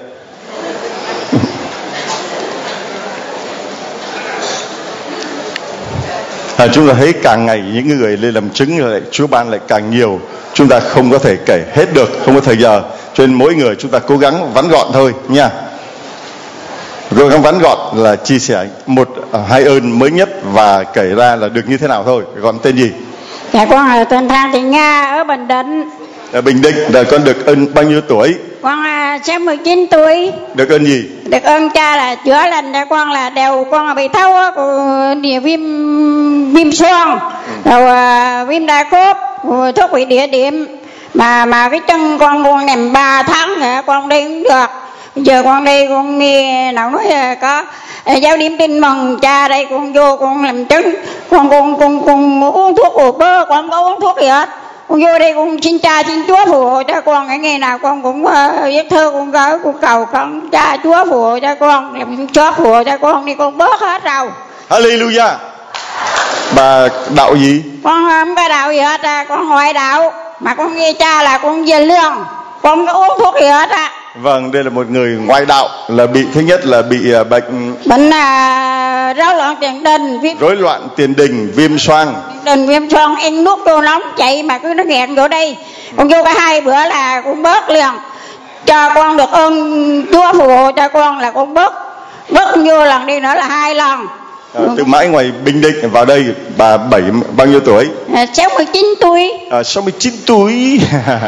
À, chúng ta thấy càng ngày những người lên làm chứng lại Chúa ban lại càng nhiều, chúng ta không có thể kể hết được, không có thời giờ, cho nên mỗi người chúng ta cố gắng vắn gọn thôi nha. Cố gắng vắn gọn là chia sẻ một hai ơn mới nhất và kể ra là được như thế nào thôi. Còn tên gì? Dạ con là tên Phan Thị Nga ở Bình Định. Ở Bình Định. Rồi con được ơn bao nhiêu tuổi? Con là sáu mươi chín tuổi. Được ơn gì? Được ơn cha là chữa lành cho con là đều con là bị thấu á, viêm viêm xoang, rồi uh, viêm đa khớp, thuốc bị địa điểm, mà mà cái chân con con nằm ba tháng rồi con đi cũng được. Giờ con đi con nghe nào nói có giáo điểm Tin Mừng, cha đây con vô con làm chứng, con con con con uống thuốc uống bơ, con không có uống thuốc gì hết. Con vô đây con xin cha xin Chúa phù hộ cho con, cái ngày nào con cũng uh, viết thơ con gửi con cầu con cha Chúa phù hộ cho con, Chúa phù hộ cho con đi con bớt hết rồi. Hallelujah. Bà đạo gì? Con không có đạo gì hết à, con ngoại đạo, mà con nghe cha là con về lương, con không có uống thuốc gì hết à. Vâng, đây là một người ngoại đạo, là bị thứ nhất là bị uh, bệnh bệnh là uh, rối loạn tiền đình, viêm... rối loạn tiền đình, viêm xoang. Đình viêm xoang, ăn nuốt vô nóng chạy mà cứ nó nghẹn vô đây. Con vô cả hai bữa là con bớt liền. Cho con được ơn Chúa phù hộ cho con là con bớt, bớt vô lần đi nữa là hai lần. À, từ mãi ngoài Bình Định vào đây, bà bảy bao nhiêu tuổi? À, sáu mươi chín tuổi. À, sáu mươi chín tuổi.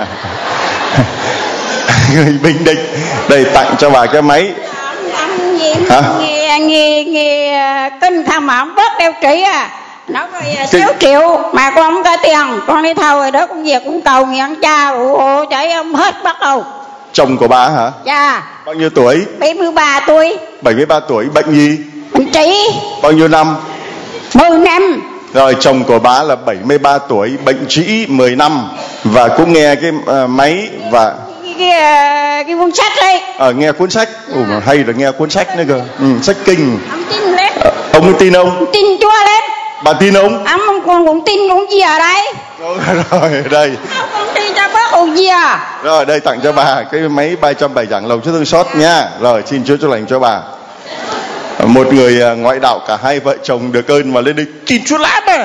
Người Bình Định. Đây tặng cho bà cái máy. Anh gì? Hả? Nghe nghe nghe kinh tham mà không bớt đeo trị à. Nó coi sáu triệu mà con không có tiền, con đi thầu rồi đó con về cũng cầu nguyện cha ủ ủ chạy ông hết bắt đầu. Chồng của bà hả? Dạ. Bao nhiêu tuổi? bảy mươi ba tuổi. bảy mươi ba tuổi, bệnh gì? Bệnh trĩ. Bao nhiêu năm? mười năm. Rồi, chồng của bà là bảy mươi ba tuổi, bệnh trĩ mười năm và cũng nghe cái uh, máy và cái cái, cái cuốn sách đấy. Ờ à, nghe cuốn sách. Ồ mà hay là nghe cuốn sách nữa cơ. Ừ, sách kinh. Ông tin lắm. À, ông ấy tin ông? Tin Chúa lắm. Bà tin ông? Ông con cũng tin cũng gì ở đây. Rồi, rồi đây. Con tin cho bác còn gì à. Rồi đây tặng cho bà cái máy ba trăm bài giảng lòng Chúa thương xót nha. Rồi xin Chúa chúc lành cho bà. Một người ngoại đạo, cả hai vợ chồng được ơn mà lên đây tin Chúa lát à.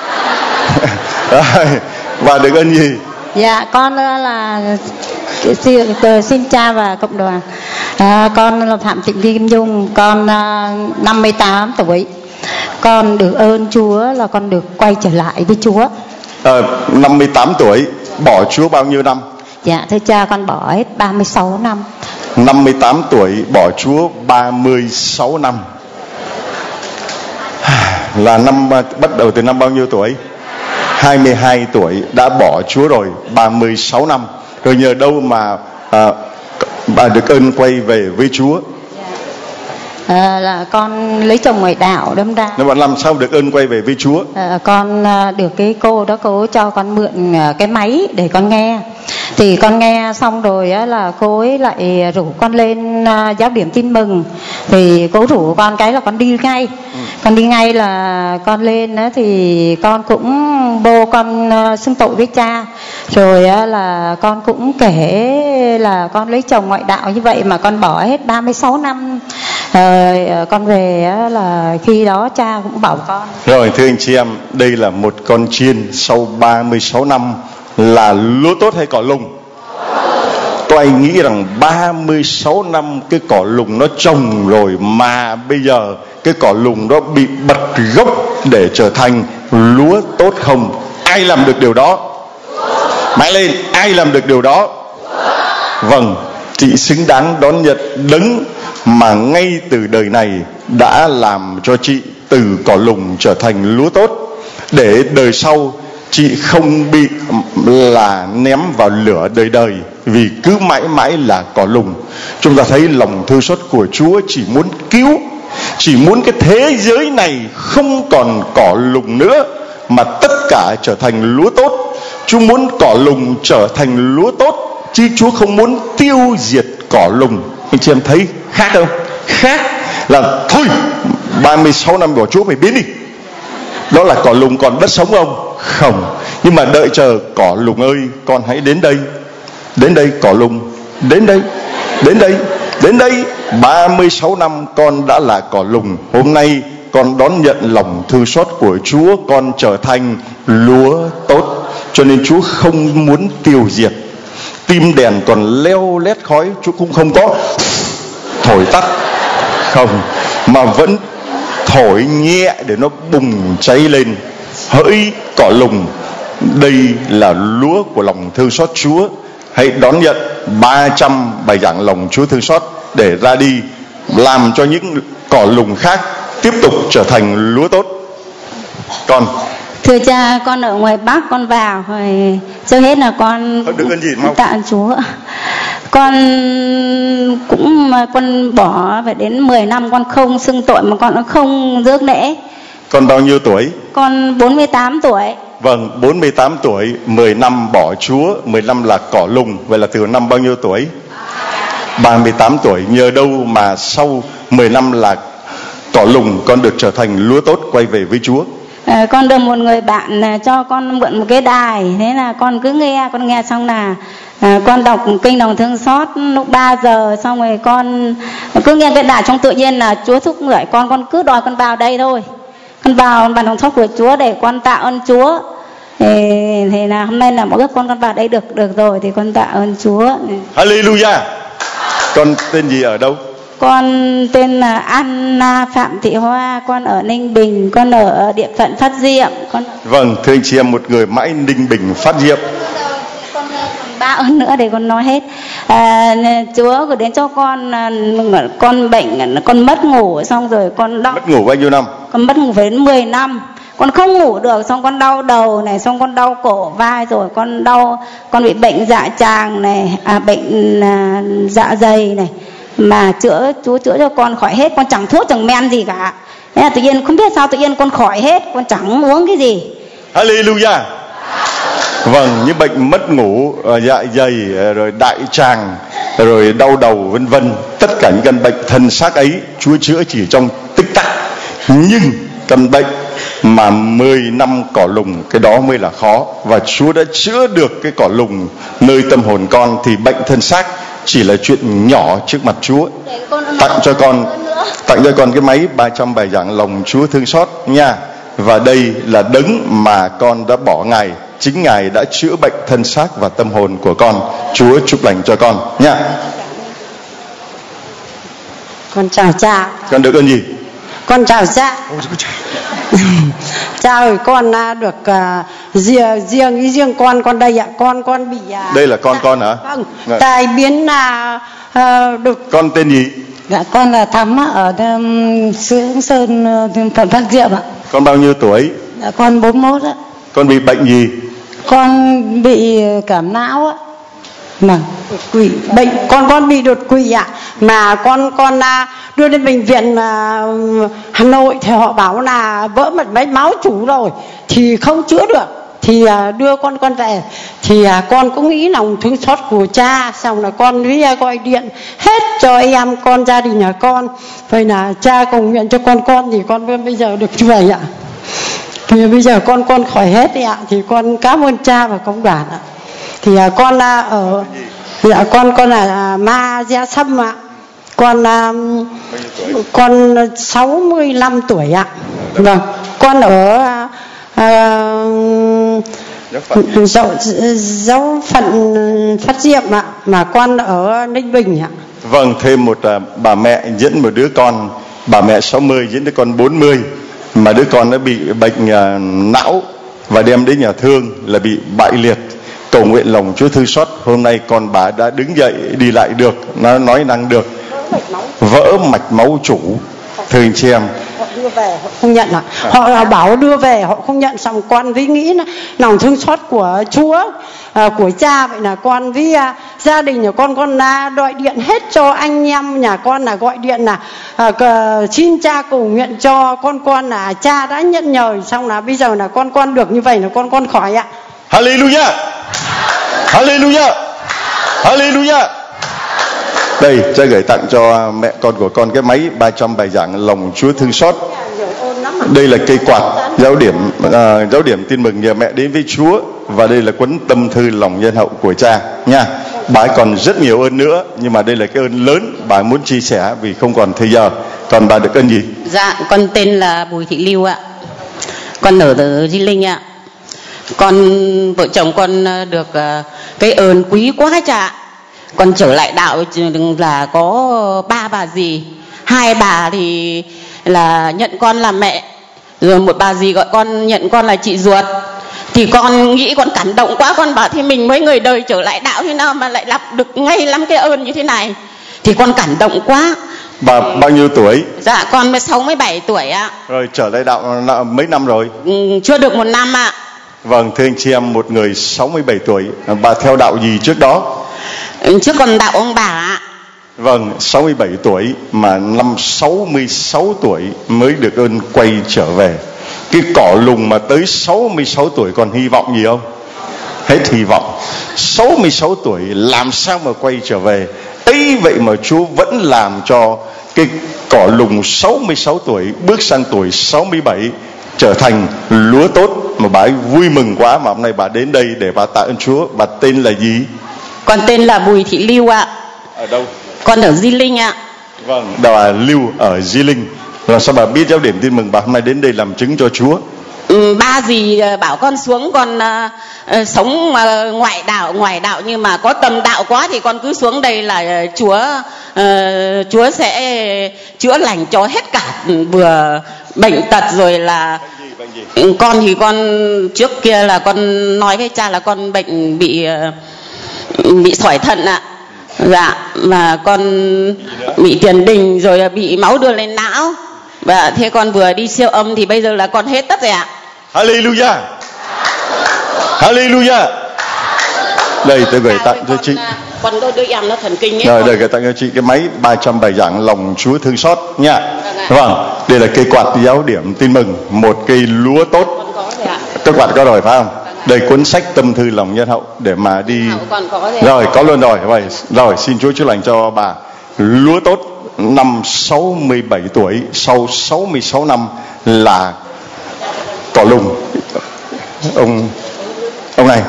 Rồi, bà được ơn gì? Dạ con là xin cha và cộng đoàn. À, con là Phạm Thị Kim Dung, con uh, năm mươi tám tuổi. con được ơn Chúa là con được quay trở lại với Chúa. À, năm mươi tám tuổi, bỏ Chúa bao nhiêu năm? Dạ thưa cha, con bỏ hết ba mươi sáu năm. năm mươi tám tuổi bỏ Chúa ba mươi sáu năm. Là năm bắt đầu từ năm bao nhiêu tuổi? hai mươi hai tuổi đã bỏ Chúa rồi, ba mươi sáu năm. Rồi nhờ đâu mà à, bà được ơn quay về với Chúa? À, là con lấy chồng ngoại đạo đâm ra. Nếu bạn làm sao được ơn quay về với Chúa? À, con được cái cô đó cô cho con mượn cái máy để con nghe. Thì con nghe xong rồi á, là cô ấy lại rủ con lên uh, giáo điểm tin mừng. Thì cô rủ con cái là con đi ngay. ừ. Con đi ngay là con lên á, thì con cũng vô con uh, xưng tội với cha. Rồi á, là con cũng kể là con lấy chồng ngoại đạo như vậy mà con bỏ hết ba mươi sáu năm. Rồi con về á, là khi đó cha cũng bảo con. Rồi thưa anh chị em, đây là một con chiên sau ba mươi sáu năm. Là lúa tốt hay cỏ lùng? Tôi nghĩ rằng ba mươi sáu năm cái cỏ lùng nó trồng rồi mà bây giờ cái cỏ lùng đó bị bật gốc để trở thành lúa tốt không? Ai làm được điều đó? Mãi lên, ai làm được điều đó? Vâng, chị xứng đáng đón nhận đấng mà ngay từ đời này đã làm cho chị từ cỏ lùng trở thành lúa tốt, để đời sau chị không bị là ném vào lửa đời đời vì cứ mãi mãi là cỏ lùng. Chúng ta thấy lòng thương xót của Chúa chỉ muốn cứu, chỉ muốn cái thế giới này không còn cỏ lùng nữa mà tất cả trở thành lúa tốt. Chúa muốn cỏ lùng trở thành lúa tốt, chứ Chúa không muốn tiêu diệt cỏ lùng. Anh chị em thấy khác không? Khác là thôi ba mươi sáu năm của Chúa phải biến đi. Đó là cỏ lùng còn đất sống không? Không. Nhưng mà đợi chờ cỏ lùng ơi, con hãy đến đây. Đến đây cỏ lùng. Đến đây. Đến đây. Đến đây. ba mươi sáu năm con đã là cỏ lùng. Hôm nay con đón nhận lòng thương xót của Chúa, con trở thành lúa tốt. Cho nên Chúa không muốn tiêu diệt. Tim đèn còn leo lét khói, Chúa cũng không có thổi tắt. Không. Mà vẫn thổi nhẹ để nó bùng cháy lên. Hỡi cỏ lùng, đây là lúa của lòng thương xót Chúa. Hãy đón nhận ba trăm bài giảng lòng Chúa thương xót để ra đi làm cho những cỏ lùng khác tiếp tục trở thành lúa tốt. Con thưa cha, con ở ngoài Bắc con vào rồi trước hết là con tạ Chúa. Con cũng con bỏ phải đến mười năm con không xưng tội mà con cũng không rước lễ. Con bao nhiêu tuổi? Con bốn mươi tám tuổi. Vâng, bốn mươi tám tuổi, mười năm bỏ Chúa, mười năm là cỏ lùng. Vậy là từ năm bao nhiêu tuổi? ba mươi tám tuổi. Nhờ đâu mà sau mười năm là cỏ lùng con được trở thành lúa tốt quay về với Chúa? À, con được một người bạn cho con mượn một cái đài. Thế là con cứ nghe, con nghe xong là à, con đọc kinh lòng thương xót lúc ba giờ. Xong rồi con cứ nghe cái đài, trong tự nhiên là Chúa thúc đẩy con, con cứ đòi con vào đây thôi. Con vào bàn lòng xót của Chúa để con tạ ơn Chúa. Thì, thì là hôm nay là mỗi con con vào đây được được rồi thì con tạ ơn Chúa. Hallelujah. Con tên gì, ở đâu? Con tên là Anna Phạm Thị Hoa, con ở Ninh Bình, con ở địa phận Phát Diệm. Con... Vâng, thưa anh chị em, một người mãi Ninh Bình Phát Diệm. Con ba ơn nữa để con nói hết. À, Chúa gửi đến cho con, con bệnh, con mất ngủ xong rồi con đau. Mất ngủ bao nhiêu năm? Con mất ngủ phải đến mười năm. Con không ngủ được, xong con đau đầu này, xong con đau cổ vai, rồi con đau, con bị bệnh dạ tràng này, à, bệnh à, dạ dày này. Mà chữa, Chúa chữa cho con khỏi hết, con chẳng thuốc chẳng men gì cả. Thế là tự nhiên không biết sao tự nhiên con khỏi hết, con chẳng uống cái gì. Hallelujah. Vâng, những bệnh mất ngủ, dạ dày, rồi đại tràng, rồi đau đầu vân vân, tất cả những căn bệnh thân xác ấy Chúa chữa chỉ trong tích tắc. Nhưng căn bệnh mà mười năm cỏ lùng, cái đó mới là khó. Và Chúa đã chữa được cái cỏ lùng nơi tâm hồn con, thì bệnh thân xác chỉ là chuyện nhỏ trước mặt Chúa. Tặng cho con Tặng cho con cái máy ba trăm bài giảng lòng Chúa thương xót nha. Và đây là đấng mà con đã bỏ Ngài. Chính Ngài đã chữa bệnh thân xác và tâm hồn của con. Chúa chúc lành cho con nha. Con chào cha. Con được ơn gì? Con chào cha. Cha ơi, con à, được à, riêng riêng ý riêng con con đây ạ, con con bị à, đây là con dạ, con hả? Vâng. Rồi. Tai biến là à, được. Con tên gì? Dạ con là Thắm ở um, Sướng Sơn, uh, Phạm Phát Diệm ạ. Con bao nhiêu tuổi? Dạ con bốn mươi mốt ạ. Con bị bệnh gì? Con bị cảm não ạ. Mà quỷ bệnh con con bị đột quỵ ạ, mà con con à, đưa đến bệnh viện à, Hà Nội thì họ bảo là vỡ mạch máy máu chủ rồi thì không chữa được, thì à, đưa con con về thì à, con cũng nghĩ lòng thương xót của cha, xong là con với à, gọi điện hết cho em con gia đình nhà con, vậy là cha cầu nguyện cho con con thì con bây giờ được như vậy ạ. Thì bây giờ con con khỏi hết đấy ạ, thì con cảm ơn cha và công đoàn ạ. Thì à, con à, ở dạ con con là à, Ma Gia Sâm ạ. Con à, con sáu mươi lăm tuổi ạ. Vâng, con ở à, à, dấu dấu phận Phát Diệm ạ, mà con ở Ninh Bình ạ. Vâng, thêm một à, bà mẹ dẫn một đứa con, bà mẹ sáu mươi dẫn đứa con bốn mươi, mà đứa con nó bị bệnh à, não và đem đến nhà thương là bị bại liệt. Cầu nguyện lòng Chúa thương xót, hôm nay con bà đã đứng dậy đi lại được, nó nói năng được, vỡ mạch máu chủ. Thưa anh chị em, Họ đưa về họ không nhận ạ. Họ bảo đưa về họ không nhận, xong con với nghĩ là lòng thương xót của Chúa, à, của cha, vậy là con với à, gia đình của con con à, gọi điện hết cho anh em nhà con, là gọi điện là à, cờ, xin cha cầu nguyện cho con con là cha đã nhận nhờ, xong là bây giờ là con con được như vậy là con con khỏi ạ. Hallelujah, Hallelujah, Hallelujah. Đây, cha gửi tặng cho mẹ con của con cái máy ba trăm bài giảng lòng Chúa thương xót. Đây là cây quạt giáo điểm à, giáo điểm tin mừng nhờ mẹ đến với Chúa, và đây là cuốn tâm thư lòng nhân hậu của cha nha. Bà ấy còn rất nhiều ơn nữa, nhưng mà đây là cái ơn lớn bà ấy muốn chia sẻ vì không còn thời giờ. Còn bà được ơn gì? Dạ, con tên là Bùi Thị Lưu ạ. Con ở ở Di Linh ạ. Con vợ chồng con được cái ơn quý quá cha. Con trở lại đạo là có ba bà dì, hai bà thì là nhận con làm mẹ, rồi một bà dì gọi con nhận con là chị ruột. Thì con nghĩ con cảm động quá, con bảo thì mình mới người đời trở lại đạo thế nào mà lại đọc được ngay lắm cái ơn như thế này, thì con cảm động quá. Bà bao nhiêu tuổi? Dạ con mới sáu mươi bảy tuổi ạ. Rồi trở lại đạo mấy năm rồi? Ừ, chưa được một năm ạ. Vâng, thưa anh chị em, một người sáu mươi bảy tuổi, bà theo đạo gì trước đó? Trước còn đạo ông bà ạ. Vâng, sáu mươi bảy tuổi mà năm sáu mươi sáu tuổi mới được ơn quay trở về. Cái cỏ lùng mà tới sáu mươi sáu tuổi còn hy vọng gì không? Hết hy vọng. sáu mươi sáu tuổi làm sao mà quay trở về? Ấy vậy mà Chúa vẫn làm cho cái cỏ lùng sáu mươi sáu tuổi bước sang tuổi sáu mươi bảy trở thành lúa tốt, mà bà ấy vui mừng quá mà hôm nay bà đến đây để bà tạ ơn Chúa. Bà tên là gì? Con tên là Bùi Thị Lưu ạ. Ở đâu? Con ở Di Linh ạ. Vâng, bà Lưu ở Di Linh. Rồi sao bà biết giáo điểm tin mừng bà hôm nay đến đây làm chứng cho Chúa? Ừ, ba dì bảo con xuống, con uh, uh, sống uh, ngoại đạo ngoại đạo nhưng mà có tâm đạo quá thì con cứ xuống đây là uh, Chúa uh, Chúa sẽ chữa lành cho hết cả vừa bệnh tật rồi là bệnh gì, bệnh gì? Con thì con trước kia là con nói với cha là con bệnh bị uh, bị sỏi thận ạ. Dạ, mà con bị tiền đình rồi bị máu đưa lên não. Và thế con vừa đi siêu âm thì bây giờ là con hết tất rồi ạ. Hallelujah, Hallelujah. Đây tôi gửi tặng cho chị. Con đôi đứa em nó thần kinh ấy. Rồi, đây gửi tặng cho chị cái máy ba trăm bài giảng lòng Chúa thương xót nha. Vâng, đây là cây quạt giáo điểm tin mừng, một cây lúa tốt. Con có rồi ạ. Cây quạt có rồi phải không? Đây cuốn sách tâm thư lòng nhân hậu để mà đi. Con có rồi. Rồi, có luôn rồi. Rồi, rồi xin Chúa chữa lành cho bà. Lúa tốt. Năm sáu mươi bảy tuổi, sau sáu mươi sáu năm là cỏ lùng. Ông ông này.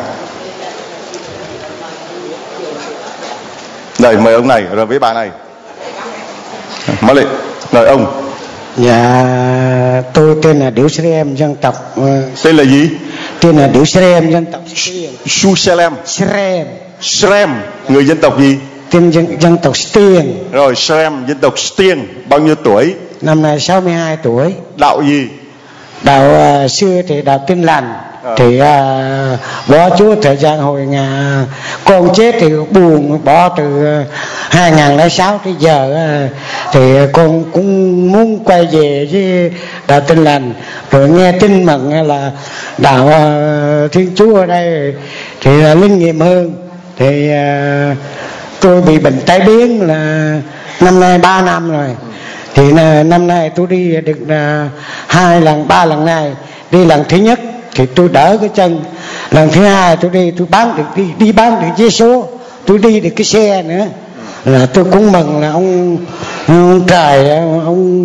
Rồi mời ông này rồi với bà này. Mở lên. Rồi ông. Dạ, tôi tên là Điểu Srem, dân tộc. Tên là gì? Tên là Điểu Srem, dân tộc Stiêng. Susalem. Srem. Srem, người dân tộc gì? Tên dân, dân tộc Stiêng. Rồi Srem, dân tộc Stiêng, bao nhiêu tuổi? năm nay sáu mươi hai tuổi. Đạo gì? Đạo uh, xưa thì đạo Tin Lành. À. Thì uh, bỏ Chúa thời gian hồi nhà con chết thì buồn, bỏ từ uh, hai nghìn lẻ sáu tới giờ uh, thì con cũng muốn quay về với đạo Tin Lành, rồi nghe tin mừng là đạo uh, Thiên Chúa ở đây thì là linh nghiệm hơn. Thì uh, tôi bị bệnh tai biến là năm nay ba năm rồi. Thì uh, năm nay tôi đi được uh, hai lần ba lần này. Đi lần thứ nhất thì tôi đỡ cái chân, lần thứ hai tôi đi tôi bán được đi, đi bán được vé số, tôi đi được cái xe nữa, là tôi cũng mừng là ông, ông trời ông,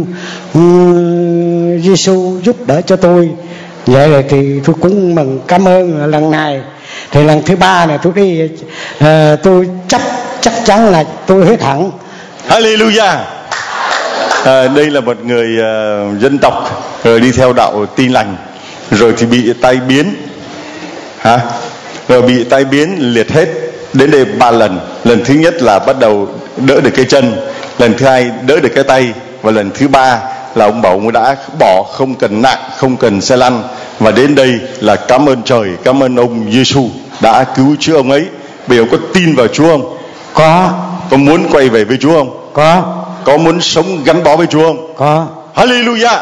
ông Giêsu giúp đỡ cho tôi. Vậy là thì tôi cũng mừng cảm ơn lần này. Thì lần thứ ba này tôi đi uh, tôi chắc chắc chắn là tôi hết hẳn. Hallelujah. À, đây là một người uh, dân tộc rồi đi theo đạo Tin Lành, rồi thì bị tai biến, hả? Rồi bị tai biến liệt hết, đến đây ba lần. Lần thứ nhất là bắt đầu đỡ được cái chân, lần thứ hai đỡ được cái tay, và lần thứ ba là ông bảo ông đã bỏ, không cần nặng, không cần xe lăn. Và đến đây là cảm ơn trời, cảm ơn ông Giêsu đã cứu chữa ông ấy. Bây giờ có tin vào Chúa không? Có. Có muốn quay về với Chúa không? Có. Có muốn sống gắn bó với Chúa không? Có. Hallelujah.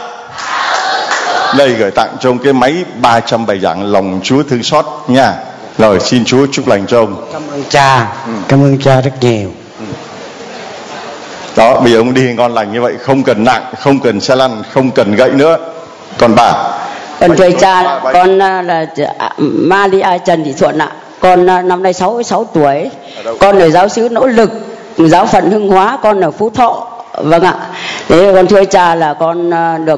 Đây gửi tặng cho ông cái máy ba trăm bài giảng lòng Chúa thương xót nha. Rồi xin Chúa chúc lành cho ông. Cảm ơn cha. Ừ. Cảm ơn cha rất nhiều. Ừ. Đó, bây giờ ông đi ngon lành như vậy, không cần nặng, không cần xe lăn, không cần gậy nữa. Còn bà? Con thưa cha, con là Maria Trần Thị Thuận ạ. Con năm nay sáu mươi sáu tuổi. Con ở giáo xứ Nỗ Lực, giáo phận Hưng Hóa, con ở Phú Thọ. Vâng ạ. Thế con thưa cha là con được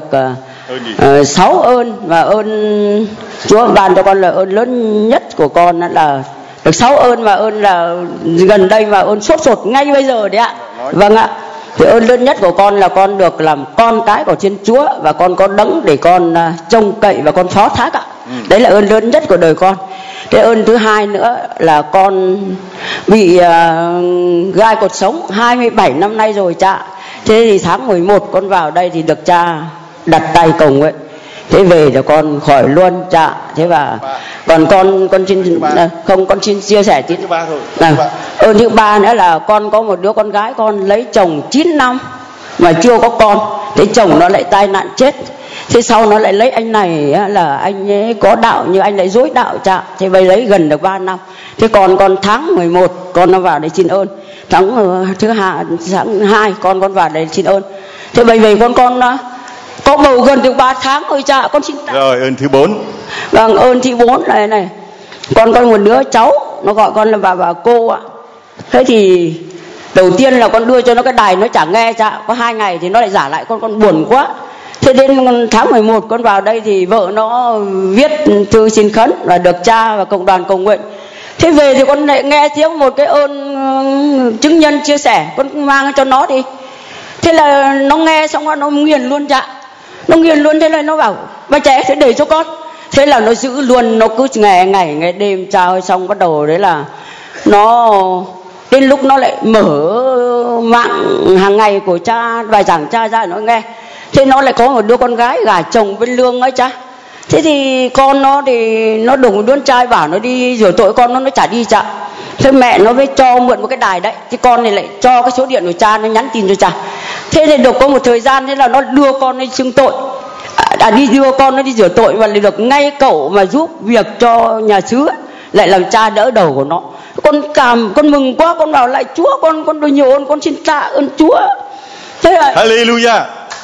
uh, sáu ơn, và ơn Chúa ban cho con là ơn lớn nhất của con là được sáu ơn, và ơn là gần đây, và ơn sốt sột ngay bây giờ đấy ạ. Vâng ạ. Thì ơn lớn nhất của con là con được làm con cái của Thiên Chúa, và con có đấng để con uh, trông cậy và con phó thác ạ. Ừ. Đấy là ơn lớn nhất của đời con. Cái ơn thứ hai nữa là con bị uh, gai cột sống hai mươi bảy năm nay rồi cha. Thế thì tháng mười một con vào đây thì được cha đặt tay cầu nguyện. Thế về thì con khỏi luôn cha. Thế và còn con con xin không con xin chia sẻ tí. À, ơn thứ ba nữa là con có một đứa con gái, con lấy chồng chín năm mà chưa có con. Thế chồng nó lại tai nạn chết. Thế sau nó lại lấy anh này là anh ấy có đạo, nhưng anh lại dối đạo cha. Thế bây lấy gần được ba năm. Thế còn con tháng mười một con nó vào để xin ơn. Tháng thứ hai, tháng hai con con vào để xin ơn. Thế bây giờ con con có bầu gần được ba tháng rồi cha, con xin tạ. Rồi ơn thứ bốn. Vâng, ơn thứ bốn này này. Con có một đứa cháu, nó gọi con là bà bà cô ạ. Thế thì đầu tiên là con đưa cho nó cái đài, nó chả nghe cha. Có hai ngày thì nó lại giả lại con, con buồn quá. Thế đến tháng mười một con vào đây thì vợ nó viết thư xin khấn và được cha và cộng đoàn cầu nguyện. Thế về thì con lại nghe tiếng một cái ơn chứng nhân chia sẻ, con mang cho nó đi. Thế là nó nghe xong rồi nó nghiền luôn cha. Nó nghiền luôn, thế là nó bảo bà trẻ sẽ để cho con. Thế là nó giữ luôn, nó cứ ngày ngày ngày đêm cha ơi. Xong bắt đầu đấy là nó đến lúc nó lại mở mạng hàng ngày của cha, bài giảng cha ra nó nghe. Thế nó lại có một đứa con gái gả chồng bên Lương ấy cha. Thế thì con nó thì nó đụng đứa con trai bảo nó đi rửa tội con, nó nó chả đi cha. Thế mẹ nó mới cho mượn một cái đài đấy. Thì con này lại cho cái số điện của cha, nó nhắn tin cho cha. Thế thì được có một thời gian, thế là nó đưa con đi xưng tội, à, đi đưa con nó đi rửa tội, và được ngay cậu mà giúp việc cho nhà xứ lại làm cha đỡ đầu của nó. Con cảm, con mừng quá, con bảo lại Chúa, con con được nhiều ơn, con xin tạ ơn Chúa. Thế là Hallelujah.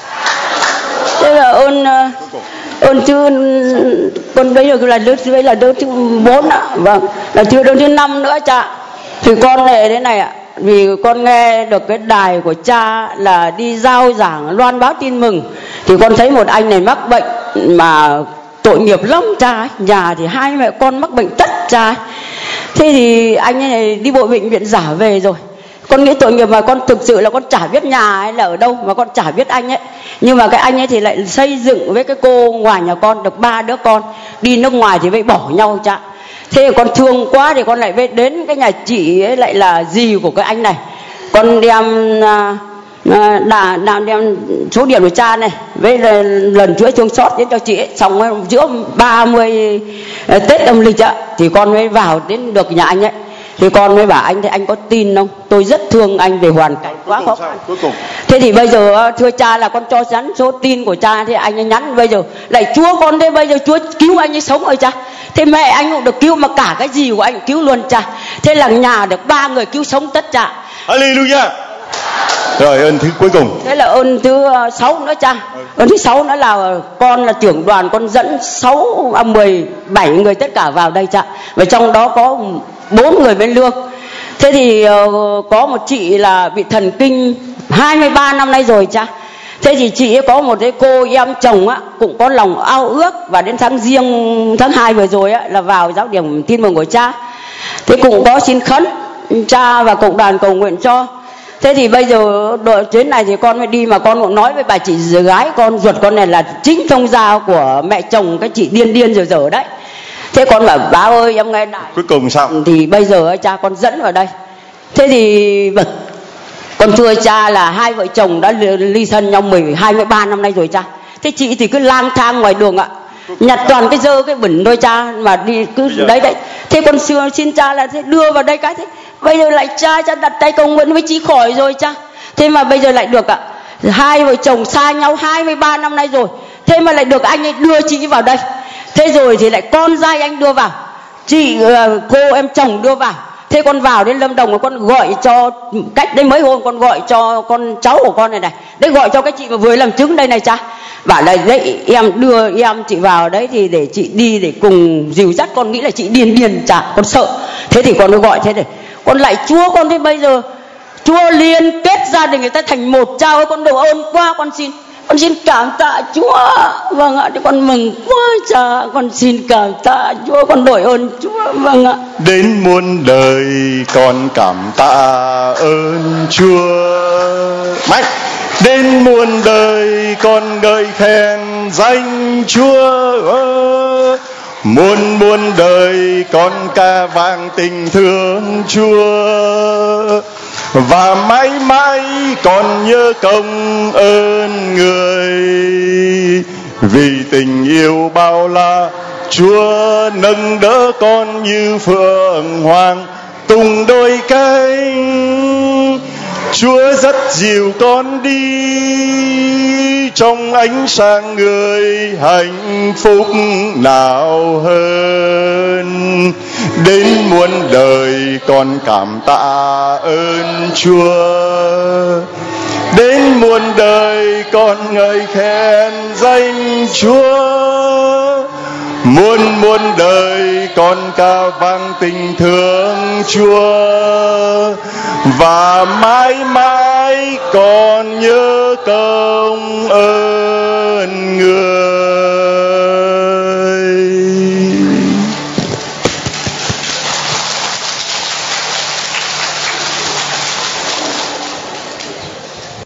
Thế là ơn ơn thứ con bây giờ là đứa đây là đứa thứ bốn ạ. Vâng, là chưa đứa thứ năm nữa cha. Thì con này thế này ạ, vì con nghe được cái đài của cha là đi giao giảng loan báo tin mừng, thì con thấy một anh này mắc bệnh mà tội nghiệp lắm cha ấy. Nhà thì hai mẹ con mắc bệnh tất cha ấy. Thế thì anh ấy này đi bộ bệnh viện giả về rồi. Con nghĩ tội nghiệp mà con thực sự là con chả biết nhà ấy là ở đâu, mà con chả biết anh ấy. Nhưng mà cái anh ấy thì lại xây dựng với cái cô ngoài nhà con được ba đứa con, đi nước ngoài thì mới bỏ nhau cha. Thế thì con thương quá thì con lại về đến cái nhà chị ấy, lại là dì của cái anh này. Con đem à, đã, đã đem số điểm của cha này với lần chuỗi thương xót đến cho chị ấy. Xong giữa ba mươi Tết âm lịch ạ thì con mới vào đến được nhà anh ấy. Thì con mới bảo anh thì anh có tin không? Tôi rất thương anh về hoàn cảnh quá khó khăn. Thế thì bây giờ thưa cha là con cho nhắn số tin của cha, thì anh ấy nhắn bây giờ lại Chúa con thế, bây giờ Chúa cứu anh ấy sống rồi cha. Thế mẹ anh cũng được cứu, mà cả cái gì của anh cứu luôn cha. Thế là nhà được ba người cứu sống tất cha. Hallelujah. Rồi ơn thứ cuối cùng. Thế là ơn thứ sáu nữa cha. Ơn thứ sáu nữa là con là trưởng đoàn, con dẫn sáu à, mười bảy người tất cả vào đây cha. Và trong đó có bốn người bên lương. Thế thì uh, có một chị là bị thần kinh hai mươi ba năm nay rồi cha. Thế thì chị ấy có một cái cô em chồng á cũng có lòng ao ước, và đến tháng Giêng tháng hai vừa rồi á là vào giáo điểm Tin Mừng của cha. Thế cũng có xin khấn cha và cộng đoàn cầu nguyện cho. Thế thì bây giờ đội chuyến này thì con mới đi, mà con cũng nói với bà chị gái con ruột con này là chính thông gia của mẹ chồng cái chị điên điên rồi dở đấy. Thế con bảo bà ơi em nghe đại. Cuối cùng sao? Thì bây giờ cha con dẫn vào đây. Thế thì con thưa cha là hai vợ chồng đã ly thân nhau mười hai mươi ba năm nay rồi cha. Thế chị thì cứ lang thang ngoài đường ạ, nhặt toàn cái dơ cái bẩn thôi cha, mà đi cứ đấy đấy. Thế con xưa xin cha là thế đưa vào đây cái thế. Bây giờ lại cha cha đặt tay cầu nguyện với chị khỏi rồi cha. Thế mà bây giờ lại được ạ. Hai vợ chồng xa nhau hai mươi ba năm nay rồi. Thế mà lại được anh ấy đưa chị vào đây. Thế rồi thì lại con trai anh đưa vào, chị cô em chồng đưa vào. Thế con vào đến Lâm Đồng, con gọi cho cách đây mấy hôm con gọi cho con cháu của con này này, đấy gọi cho cái chị mà vừa làm chứng đây này cha, bảo là đấy em đưa em chị vào đấy thì để chị đi để cùng dìu dắt. Con nghĩ là chị điên điên chả, con sợ. Thế thì con mới gọi thế này, con lại Chúa con thế bây giờ Chúa liên kết gia đình người ta thành một cha ơi, con được ơn quá, con xin con xin cảm tạ Chúa. Vâng ạ, con mừng quá cha, con xin cảm tạ Chúa, con đổi ơn Chúa. Vâng ạ. Đến muôn đời con cảm tạ ơn Chúa. Mạnh. Đến muôn đời con ngợi khen danh Chúa. Muôn muôn đời con ca vang tình thương Chúa. Và mãi mãi con nhớ công ơn người, vì tình yêu bao la Chúa nâng đỡ con như phượng hoàng tung đôi cánh. Chúa dắt dìu con đi trong ánh sáng người, hạnh phúc nào hơn. Đến muôn đời con cảm tạ ơn Chúa. Đến muôn đời con ngợi khen danh Chúa. Muôn muôn đời con ca vang tình thương Chúa. Và mãi mãi con nhớ công ơn người.